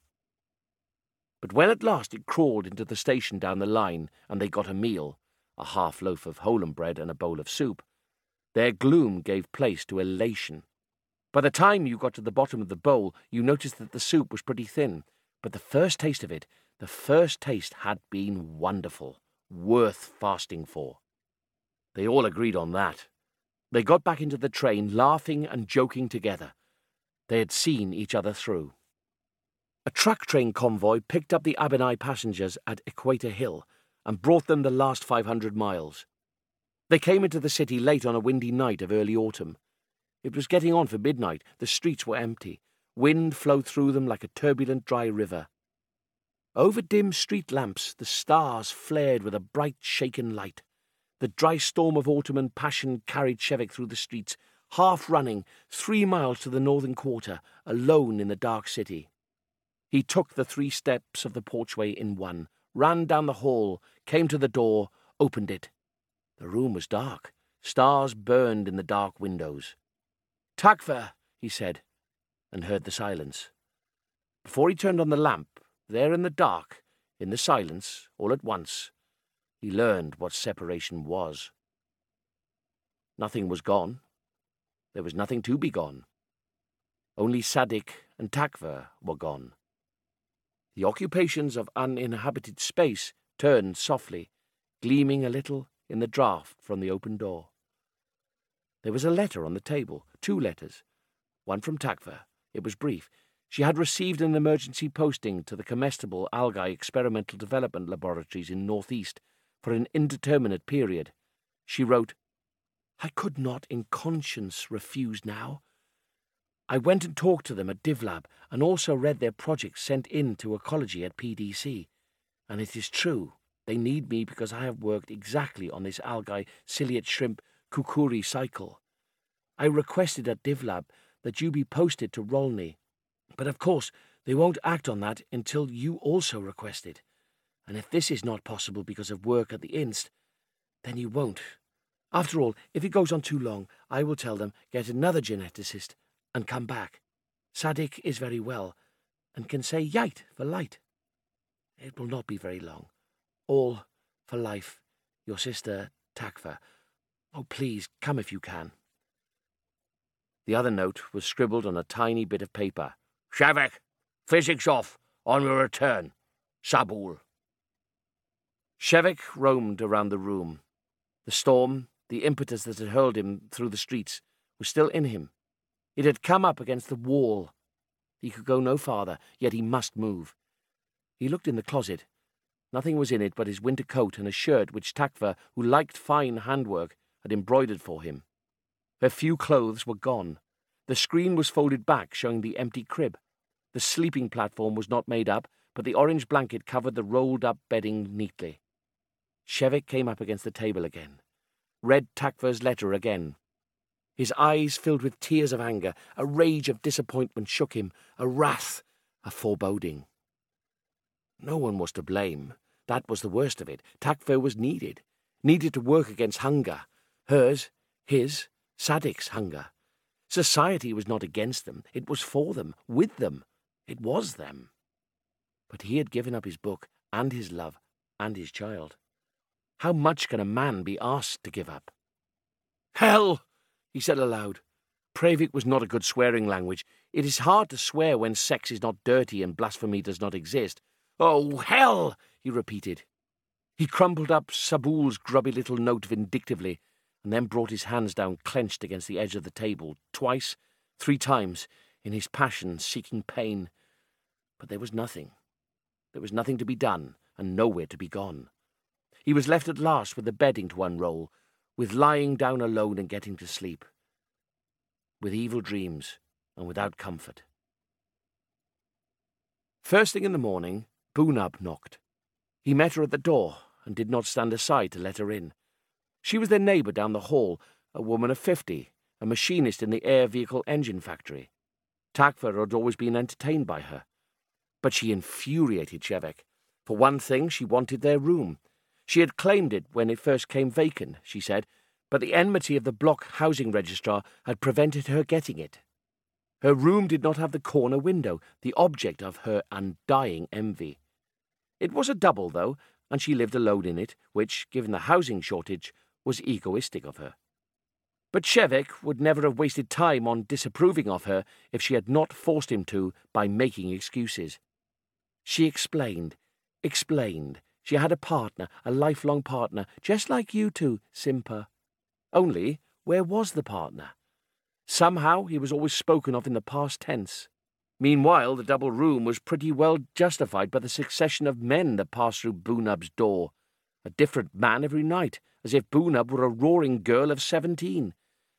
But when at last it crawled into the station down the line and they got a meal, a half loaf of Holland bread and a bowl of soup, their gloom gave place to elation. By the time you got to the bottom of the bowl, you noticed that the soup was pretty thin, but the first taste of it, the first taste had been wonderful, worth fasting for. They all agreed on that. They got back into the train, laughing and joking together. They had seen each other through. A truck train convoy picked up the Abinai passengers at Equator Hill and brought them the last five hundred miles. They came into the city late on a windy night of early autumn. It was getting on for midnight. The streets were empty. Wind flowed through them like a turbulent dry river. Over dim street lamps the stars flared with a bright shaken light. The dry storm of autumn and passion carried Shevek through the streets, half running, three miles to the northern quarter, alone in the dark city. He took the three steps of the porchway in one, ran down the hall, came to the door, opened it. The room was dark. Stars burned in the dark windows. "Takver," he said, and heard the silence. Before he turned on the lamp, there in the dark, in the silence, all at once, he learned what separation was. Nothing was gone. There was nothing to be gone. Only Sadik and Takver were gone. The occupations of uninhabited space turned softly, gleaming a little in the draught from the open door. There was a letter on the table, two letters, one from Takver. It was brief. She had received an emergency posting to the comestible algae experimental development laboratories in Northeast for an indeterminate period. She wrote, "I could not in conscience refuse now. I went and talked to them at DivLab and also read their projects sent in to ecology at P D C. And it is true, they need me because I have worked exactly on this algae ciliate shrimp kukuri cycle. I requested at DivLab that you be posted to Rolny, but of course they won't act on that until you also request it. And if this is not possible because of work at the Inst, then you won't. After all, if it goes on too long, I will tell them, get another geneticist, and come back. Sadik is very well, and can say yite for light. It will not be very long. All for life, your sister Takver. Oh, please, come if you can." The other note was scribbled on a tiny bit of paper. "Shevek, physics off, on your return. Sabul." Shevek roamed around the room. The storm, the impetus that had hurled him through the streets, was still in him. It had come up against the wall. He could go no farther, yet he must move. He looked in the closet. Nothing was in it but his winter coat and a shirt which Takver, who liked fine handwork, had embroidered for him. Her few clothes were gone. The screen was folded back, showing the empty crib. The sleeping platform was not made up, but the orange blanket covered the rolled-up bedding neatly. Shevek came up against the table again, read Takver's letter again. His eyes filled with tears of anger. A rage of disappointment shook him, a wrath, a foreboding. No one was to blame. That was the worst of it. Takver was needed, needed to work against hunger. Hers, his, Sadik's hunger. Society was not against them. It was for them, with them. It was them. But he had given up his book, and his love, and his child. How much can a man be asked to give up? "Hell!" he said aloud. Pravik was not a good swearing language. It is hard to swear when sex is not dirty and blasphemy does not exist. "Oh, hell!" he repeated. He crumpled up Sabul's grubby little note vindictively, and then brought his hands down clenched against the edge of the table, twice, three times, in his passion, seeking pain. But there was nothing. There was nothing to be done, and nowhere to be gone. He was left at last with the bedding to unroll, with lying down alone and getting to sleep, with evil dreams and without comfort. First thing in the morning, Bunab knocked. He met her at the door and did not stand aside to let her in. She was their neighbour down the hall, a woman of fifty, a machinist in the air vehicle engine factory. Takver had always been entertained by her. But she infuriated Shevek. For one thing, she wanted their room. She had claimed it when it first came vacant, she said, but the enmity of the block housing registrar had prevented her getting it. Her room did not have the corner window, the object of her undying envy. It was a double, though, and she lived alone in it, which, given the housing shortage, was egoistic of her. But Shevek would never have wasted time on disapproving of her if she had not forced him to by making excuses. She explained, explained. She had a partner, a lifelong partner, just like you two, Simpa. Only, where was the partner? Somehow he was always spoken of in the past tense. Meanwhile, the double room was pretty well justified by the succession of men that passed through Bunab's door. A different man every night, as if Boonab were a roaring girl of seventeen.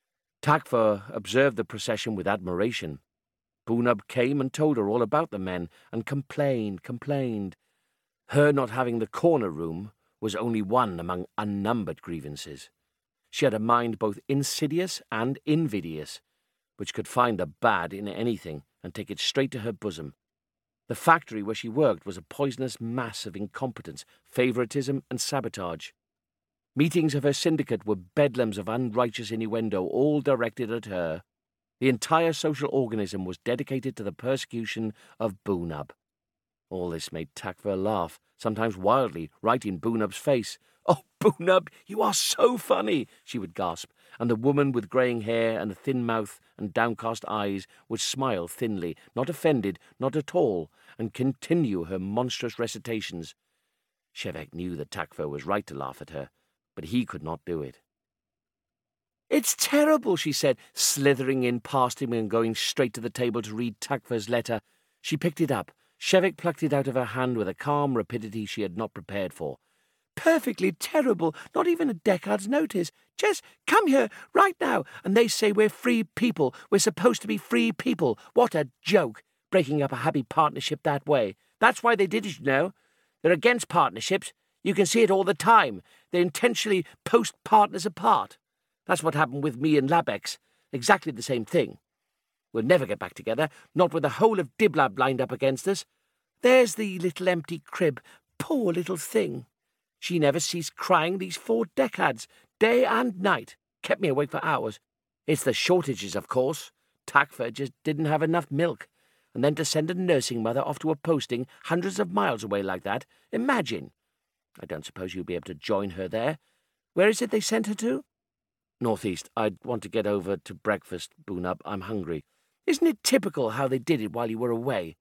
Takva observed the procession with admiration. Boonab came and told her all about the men, and complained, complained. Her not having the corner room was only one among unnumbered grievances. She had a mind both insidious and invidious, which could find the bad in anything and take it straight to her bosom. The factory where she worked was a poisonous mass of incompetence, favouritism, and sabotage. Meetings of her syndicate were bedlams of unrighteous innuendo, all directed at her. The entire social organism was dedicated to the persecution of Boonab. All this made Takva laugh, sometimes wildly, right in Boonab's face. "Oh, Boonab, you are so funny," she would gasp, and the woman with greying hair and a thin mouth and downcast eyes would smile thinly, not offended, not at all, and continue her monstrous recitations. Shevek knew that Takva was right to laugh at her, but he could not do it. "It's terrible," she said, slithering in past him and going straight to the table to read Takva's letter. She picked it up. Shevek plucked it out of her hand with a calm rapidity she had not prepared for. "Perfectly terrible, not even a decade's notice. Just come here, right now, and they say we're free people. We're supposed to be free people. What a joke, breaking up a happy partnership that way. That's why they did it, you know. They're against partnerships. You can see it all the time. They intentionally post partners apart. That's what happened with me and Labex. Exactly the same thing. We'll never get back together, not with the whole of Diblab lined up against us. There's the little empty crib. Poor little thing. She never ceased crying these four decades, day and night. Kept me awake for hours. It's the shortages, of course. Takva just didn't have enough milk. And then to send a nursing mother off to a posting hundreds of miles away like that. Imagine. I don't suppose you'll be able to join her there. Where is it they sent her to?" "Northeast. I'd want to get over to breakfast, Boonab. I'm hungry." "Isn't it typical how they did it while you were away?"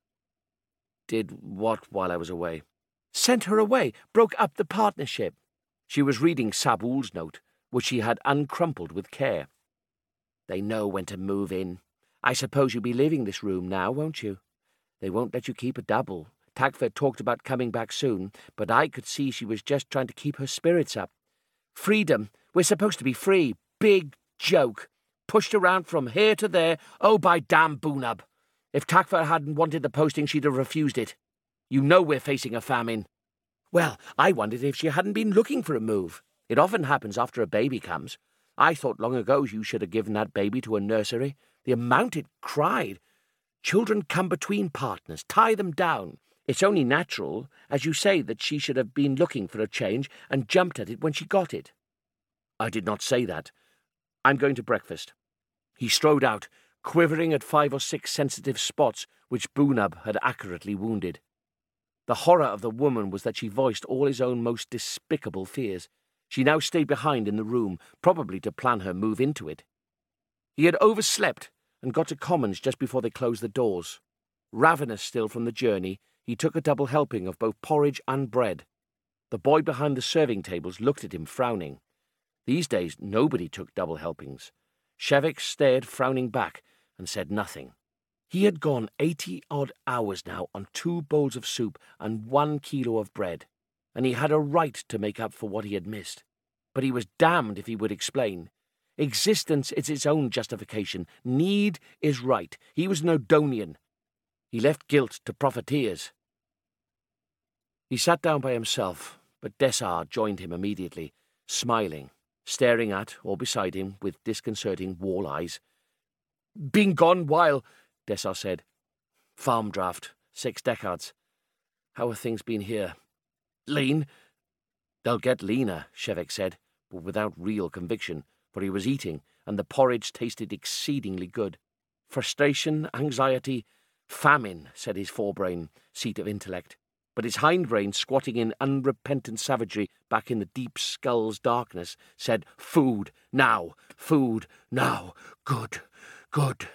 "Did what while I was away?" "Sent her away, broke up the partnership." She was reading Sabul's note, which she had uncrumpled with care. "They know when to move in. I suppose you'll be leaving this room now, won't you? They won't let you keep a double. Takva talked about coming back soon, but I could see she was just trying to keep her spirits up. Freedom. We're supposed to be free. Big joke. Pushed around from here to there. Oh, by damn Boonab. If Takva hadn't wanted the posting, she'd have refused it. You know we're facing a famine." "Well, I wondered if she hadn't been looking for a move. It often happens after a baby comes. I thought long ago you should have given that baby to a nursery. The amount it cried. Children come between partners, tie them down. It's only natural, as you say, that she should have been looking for a change and jumped at it when she got it." "I did not say that. I'm going to breakfast." He strode out, quivering at five or six sensitive spots which Boonab had accurately wounded. The horror of the woman was that she voiced all his own most despicable fears. She now stayed behind in the room, probably to plan her move into it. He had overslept and got to Commons just before they closed the doors. Ravenous still from the journey, he took a double helping of both porridge and bread. The boy behind the serving tables looked at him, frowning. These days nobody took double helpings. Shevek stared frowning back and said nothing. He had gone eighty-odd hours now on two bowls of soup and one kilo of bread, and he had a right to make up for what he had missed. But he was damned if he would explain. Existence is its own justification. Need is right. He was an Odonian. He left guilt to profiteers. He sat down by himself, but Dessar joined him immediately, smiling, staring at or beside him with disconcerting wall eyes. "Been gone while," Dessar said. "Farm draft, six decades. How have things been here? Lean?" "They'll get leaner," Shevek said, but without real conviction, for he was eating, and the porridge tasted exceedingly good. Frustration, anxiety, famine, said his forebrain, seat of intellect, but his hindbrain, squatting in unrepentant savagery back in the deep skull's darkness, said, "Food, now, food, now, good, good."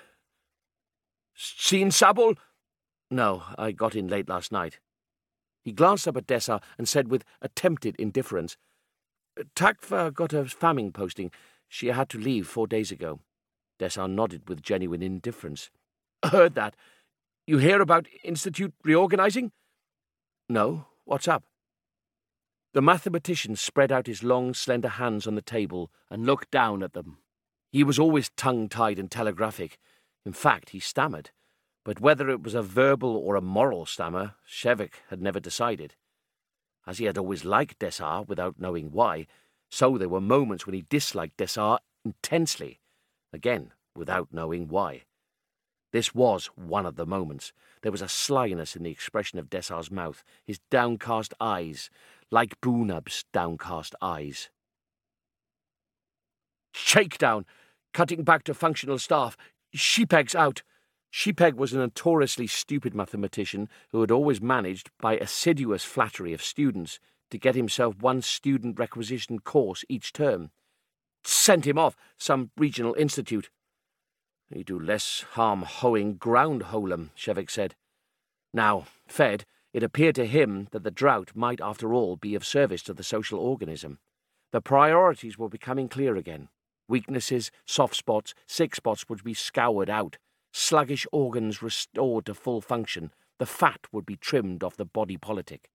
"Seen Sabul?" "No, I got in late last night." He glanced up at Dessar and said with attempted indifference, "Takva got a farming posting. She had to leave four days ago." Dessar nodded with genuine indifference. "Heard that. You hear about Institute reorganizing?" "No. What's up?" The mathematician spread out his long, slender hands on the table and looked down at them. He was always tongue-tied and telegraphic. In fact, he stammered. But whether it was a verbal or a moral stammer, Shevek had never decided. As he had always liked Dessart without knowing why, so there were moments when he disliked Dessart intensely, again without knowing why. This was one of the moments. There was a slyness in the expression of Dessart's mouth, his downcast eyes, like Boonab's downcast eyes. Shakedown! Cutting back to functional staff. Sheepeg's out. Sheepeg was a notoriously stupid mathematician who had always managed, by assiduous flattery of students, to get himself one student requisition course each term. Sent him off, some regional institute. He'd do less harm hoeing ground holem, Shevek said. Now, fed, it appeared to him that the drought might after all be of service to the social organism. The priorities were becoming clear again. Weaknesses, soft spots, sick spots would be scoured out. Sluggish organs restored to full function, the fat would be trimmed off the body politic.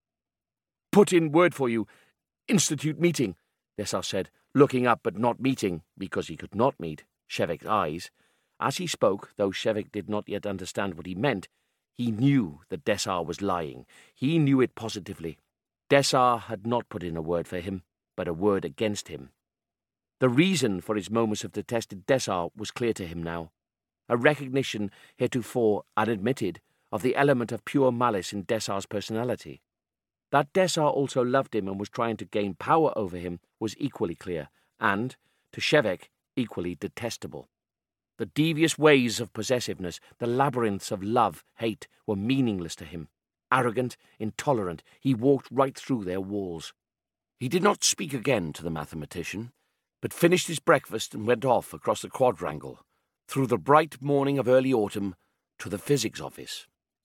Put in word for you. Institute meeting, Dessart said, looking up but not meeting, because he could not meet, Shevek's eyes. As he spoke, though Shevek did not yet understand what he meant, he knew that Dessart was lying. He knew it positively. Dessart had not put in a word for him, but a word against him. The reason for his moments of detested Dessart was clear to him now. A recognition, heretofore unadmitted, of the element of pure malice in Dessart's personality. That Dessart also loved him and was trying to gain power over him was equally clear, and, to Shevek, equally detestable. The devious ways of possessiveness, the labyrinths of love, hate, were meaningless to him. Arrogant, intolerant, he walked right through their walls. He did not speak again to the mathematician, but finished his breakfast and went off across the quadrangle, through the bright morning of early autumn, to the physics office.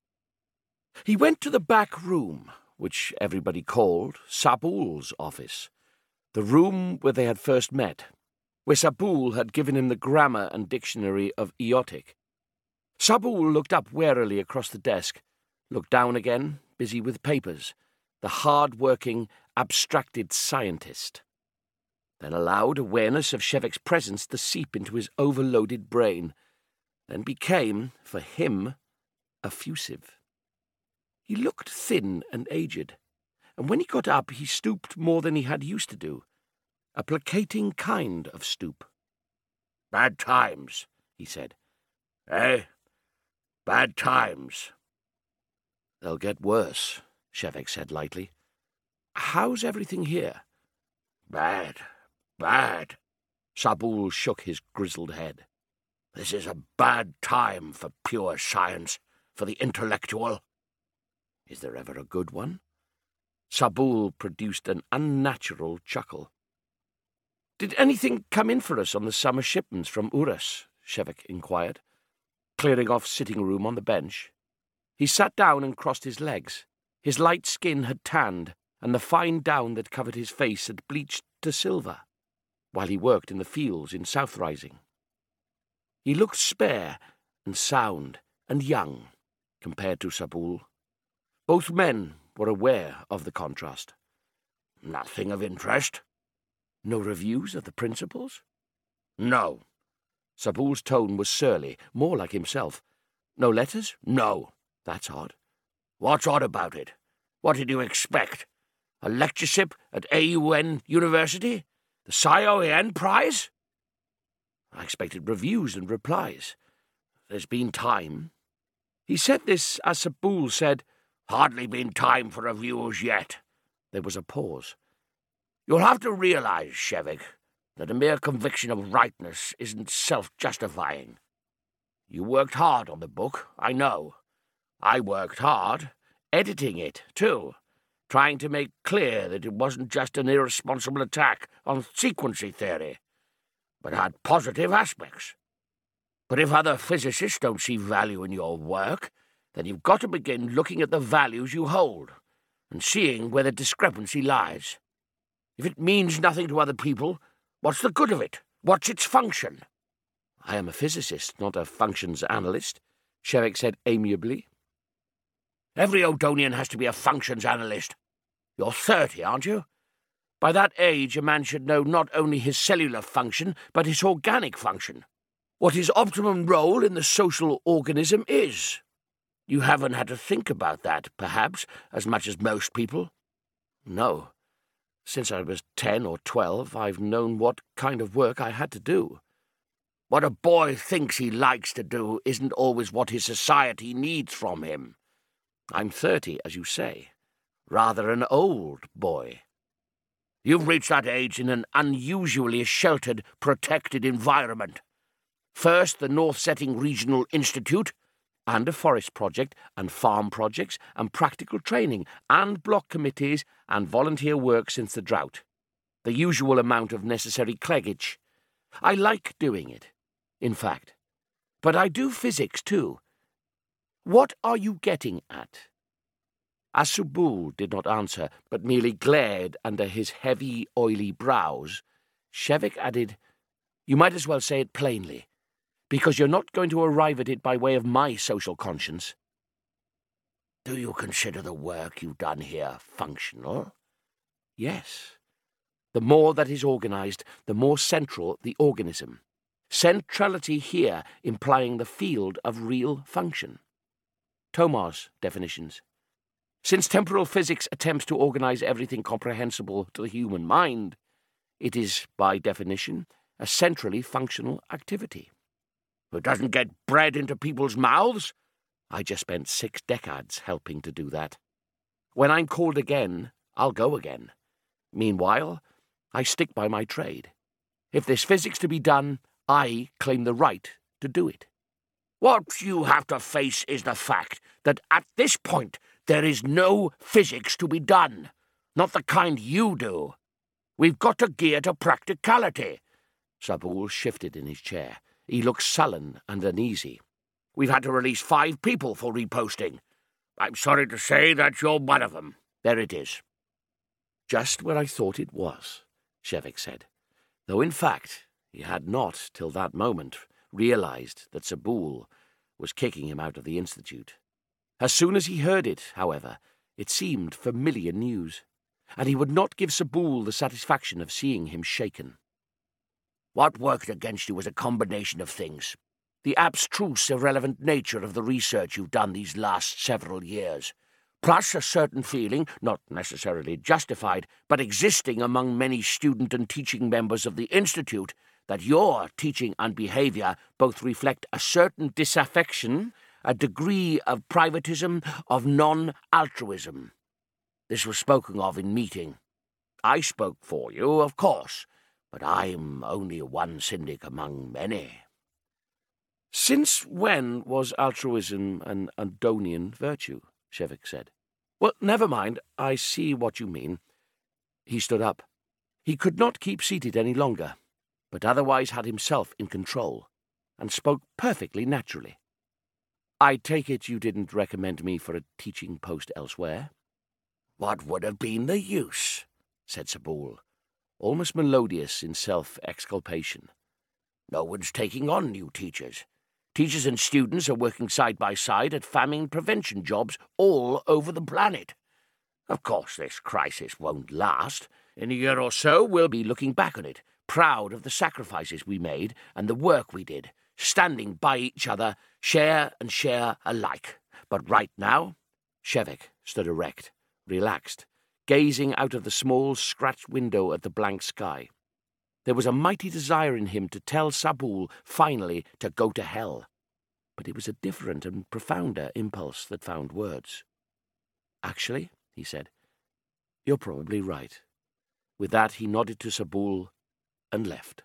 He went to the back room, which everybody called Saboul's office, the room where they had first met, where Saboul had given him the grammar and dictionary of Eotic. Saboul looked up warily across the desk, looked down again, busy with papers, the hard-working, abstracted scientist, then allowed awareness of Shevek's presence to seep into his overloaded brain, then became, for him, effusive. He looked thin and aged, and when he got up he stooped more than he had used to do, a placating kind of stoop. "Bad times," he said. "Eh? Bad times." "They'll get worse," Shevek said lightly. "How's everything here?" "Bad. Bad." Saboul shook his grizzled head. "This is a bad time for pure science, for the intellectual." "Is there ever a good one?" Saboul produced an unnatural chuckle. "Did anything come in for us on the summer shipments from Urus?" Shevek inquired, clearing off sitting room on the bench. He sat down and crossed his legs. His light skin had tanned, and the fine down that covered his face had bleached to silver, while he worked in the fields in South Rising. He looked spare and sound and young compared to Saboul. Both men were aware of the contrast. "Nothing of interest." "No reviews of the principles?" "No." Saboul's tone was surly, more like himself. "No letters?" "No." "That's odd." "What's odd about it? What did you expect? A lectureship at A U N University? The S I O A N prize?" "I expected reviews and replies. There's been time." He said this as Saboul said, "Hardly been time for reviews yet." There was a pause. "You'll have to realize, Shevek, that a mere conviction of rightness isn't self-justifying. You worked hard on the book, I know. I worked hard, editing it, too, trying to make clear that it wasn't just an irresponsible attack on sequency theory, but had positive aspects. But if other physicists don't see value in your work, then you've got to begin looking at the values you hold and seeing where the discrepancy lies. If it means nothing to other people, what's the good of it? What's its function?" "I am a physicist, not a functions analyst," Shevek said amiably. "Every Odonian has to be a functions analyst. You're thirty, aren't you? By that age, a man should know not only his cellular function, but his organic function. What his optimum role in the social organism is. You haven't had to think about that, perhaps, as much as most people. No. Since I was ten or twelve, I've known what kind of work I had to do. What a boy thinks he likes to do isn't always what his society needs from him. I'm thirty, as you say. Rather an old boy. You've reached that age in an unusually sheltered, protected environment. First, the North Setting Regional Institute, and a forest project, and farm projects, and practical training, and block committees, and volunteer work since the drought. The usual amount of necessary cleggage. I like doing it, in fact. But I do physics, too. What are you getting at? As Sabul did not answer, but merely glared under his heavy, oily brows, Shevik added, You might as well say it plainly, because you're not going to arrive at it by way of my social conscience. Do you consider the work you've done here functional? Yes. The more that is organized, the more central the organism. Centrality here implying the field of real function. Tomar's definitions. Since temporal physics attempts to organize everything comprehensible to the human mind, it is, by definition, a centrally functional activity. It doesn't get bread into people's mouths. I just spent six decades helping to do that. When I'm called again, I'll go again. Meanwhile, I stick by my trade. If there's physics to be done, I claim the right to do it. What you have to face is the fact that at this point there is no physics to be done, not the kind you do. We've got to gear to practicality. Sabul shifted in his chair. He looked sullen and uneasy. We've had to release five people for reposting. I'm sorry to say that you're one of them. There it is. Just where I thought it was, Shevik said, though in fact he had not, till that moment, realized that Sabul was kicking him out of the institute. As soon as he heard it, however, it seemed familiar news, and he would not give Sabul the satisfaction of seeing him shaken. What worked against you was a combination of things. The abstruse, irrelevant nature of the research you've done these last several years, plus a certain feeling, not necessarily justified, but existing among many student and teaching members of the Institute, that your teaching and behaviour both reflect a certain disaffection, a degree of privatism, of non-altruism. This was spoken of in meeting. I spoke for you, of course, but I'm only one syndic among many. Since when was altruism an Adonian virtue? Shevik said. Well, never mind, I see what you mean. He stood up. He could not keep seated any longer, but otherwise had himself in control, and spoke perfectly naturally. I take it you didn't recommend me for a teaching post elsewhere? What would have been the use? Said Sabul, almost melodious in self-exculpation. No one's taking on new teachers. Teachers and students are working side by side at famine prevention jobs all over the planet. Of course, this crisis won't last. In a year or so, we'll be looking back on it, proud of the sacrifices we made and the work we did, standing by each other, share and share alike. But right now, Shevik stood erect, relaxed, gazing out of the small, scratched window at the blank sky. There was a mighty desire in him to tell Sabul, finally, to go to hell. But it was a different and profounder impulse that found words. Actually, he said, you're probably right. With that, he nodded to Sabul and left.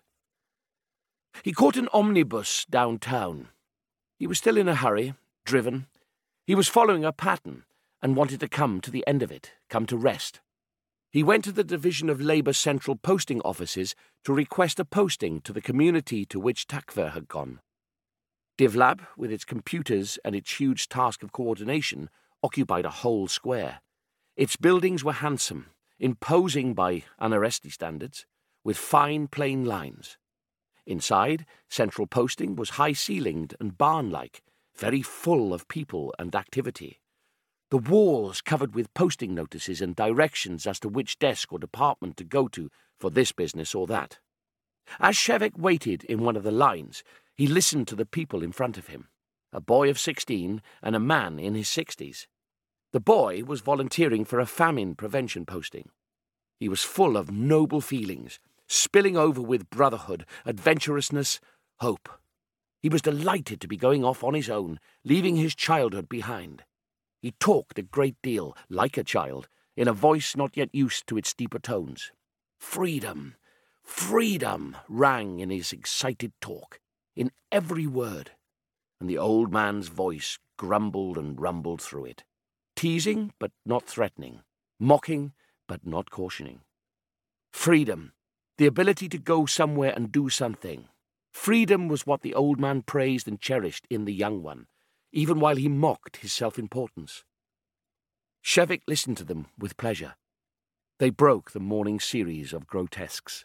He caught an omnibus downtown. He was still in a hurry, driven. He was following a pattern and wanted to come to the end of it, come to rest. He went to the Division of Labour Central Posting Offices to request a posting to the community to which Takver had gone. DivLab, with its computers and its huge task of coordination, occupied a whole square. Its buildings were handsome, imposing by Anaresti standards, with fine plain lines. Inside, central posting was high-ceilinged and barn-like, very full of people and activity. The walls covered with posting notices and directions as to which desk or department to go to for this business or that. As Shevek waited in one of the lines, he listened to the people in front of him, a boy of sixteen and a man in his sixties. The boy was volunteering for a famine prevention posting. He was full of noble feelings, spilling over with brotherhood, adventurousness, hope. He was delighted to be going off on his own, leaving his childhood behind. He talked a great deal, like a child, in a voice not yet used to its deeper tones. Freedom, freedom rang in his excited talk, in every word, and the old man's voice grumbled and rumbled through it, teasing but not threatening, mocking but not cautioning. Freedom, the ability to go somewhere and do something. Freedom was what the old man praised and cherished in the young one, even while he mocked his self-importance. Shevek listened to them with pleasure. They broke the morning series of grotesques.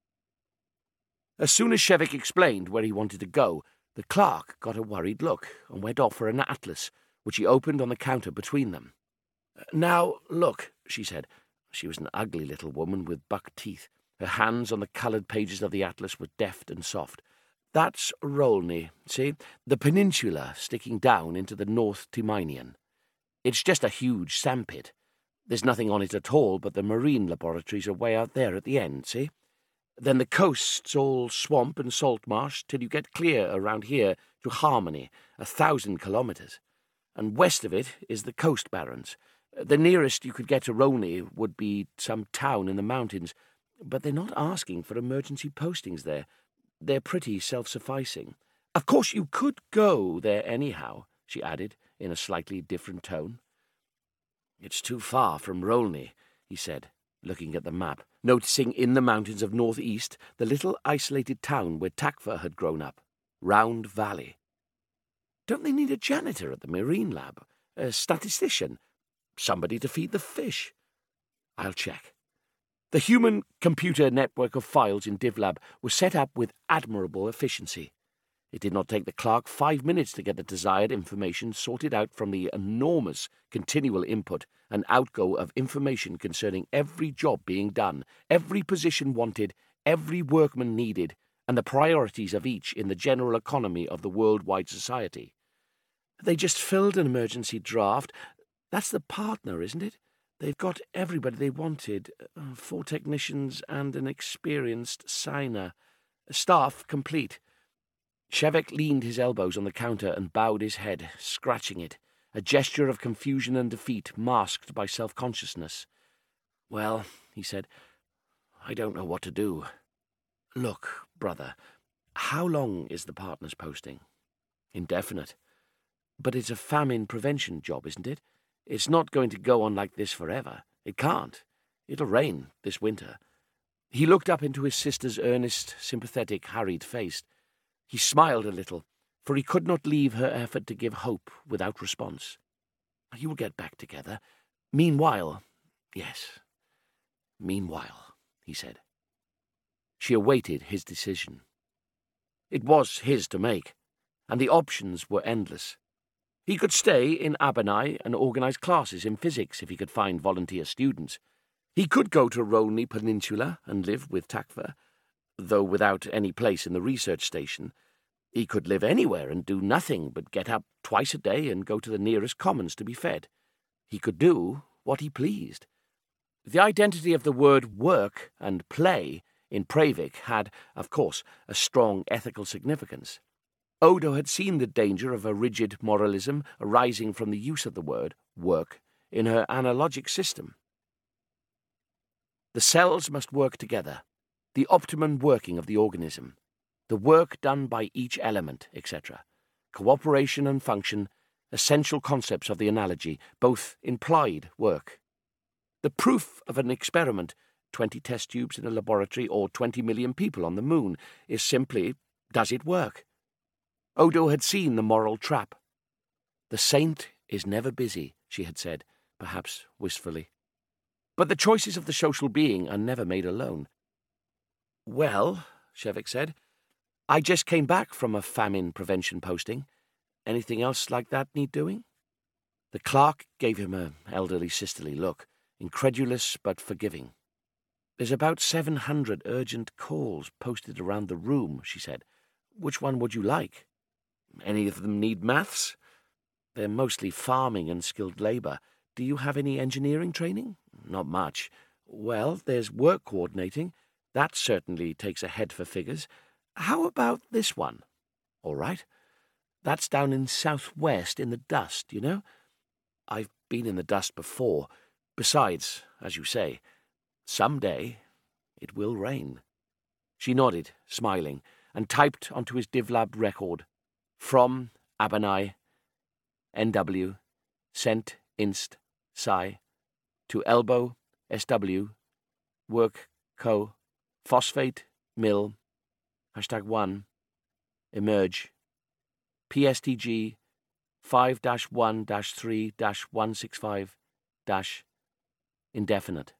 As soon as Shevek explained where he wanted to go, the clerk got a worried look and went off for an atlas, which he opened on the counter between them. "Now, look," she said. She was an ugly little woman with buck teeth. Her hands on the coloured pages of the atlas were deft and soft. "That's Rolny, see? The peninsula sticking down into the North Timinian. It's just a huge sandpit. There's nothing on it at all, but the marine laboratories are way out there at the end, see? Then the coast's all swamp and salt marsh till you get clear around here to Harmony, a thousand kilometres. And west of it is the coast barrens. The nearest you could get to Rolny would be some town in the mountains, but they're not asking for emergency postings there. They're pretty self-sufficing. Of course you could go there anyhow," she added, in a slightly different tone. "It's too far from Rolny," he said, looking at the map, noticing in the mountains of northeast the little isolated town where Takva had grown up, Round Valley. "Don't they need a janitor at the marine lab? A statistician? Somebody to feed the fish?" "I'll check." The human-computer network of files in DivLab was set up with admirable efficiency. It did not take the clerk five minutes to get the desired information sorted out from the enormous continual input and outgo of information concerning every job being done, every position wanted, every workman needed, and the priorities of each in the general economy of the worldwide society. They just filled an emergency draft. That's the partner, isn't it? They've got everybody they wanted, uh, four technicians and an experienced signer. Staff complete. Shevek leaned his elbows on the counter and bowed his head, scratching it, a gesture of confusion and defeat masked by self-consciousness. "Well," he said, "I don't know what to do. Look, brother, how long is the partner's posting?" "Indefinite. But it's a famine prevention job, isn't it? It's not going to go on like this forever. It can't. It'll rain this winter." He looked up into his sister's earnest, sympathetic, harried face. He smiled a little, for he could not leave her effort to give hope without response. "You will get back together. Meanwhile—" "Yes, meanwhile," he said. She awaited his decision. It was his to make, and the options were endless. He could stay in Abanai and organise classes in physics if he could find volunteer students. He could go to Rolny Peninsula and live with Takva, though without any place in the research station. He could live anywhere and do nothing but get up twice a day and go to the nearest commons to be fed. He could do what he pleased. The identity of the word work and play in Breivik had, of course, a strong ethical significance. Odo had seen the danger of a rigid moralism arising from the use of the word work in her analogic system. The cells must work together, the optimum working of the organism, the work done by each element, et cetera. Cooperation and function, essential concepts of the analogy, both implied work. The proof of an experiment, twenty test tubes in a laboratory or twenty million people on the moon, is simply, does it work? Odo had seen the moral trap. "The saint is never busy," she had said, perhaps wistfully. But the choices of the social being are never made alone. "Well," Shevek said, "I just came back from a famine prevention posting. Anything else like that need doing?" The clerk gave him an elderly sisterly look, incredulous but forgiving. "There's about seven hundred urgent calls posted around the room," she said. "Which one would you like? Any of them need maths? They're mostly farming and skilled labour. Do you have any engineering training? Not much. Well, there's work coordinating. That certainly takes a head for figures. How about this one? All right. That's down in southwest in the dust, you know? I've been in the dust before. Besides, as you say, some day it will rain." She nodded, smiling, and typed onto his DivLab record, "From Abernai, N W, sent inst, sci, to elbow, S W, work, co, phosphate, mill, hashtag one, emerge, P S T G, five dash one dash three dash one six five dash indefinite."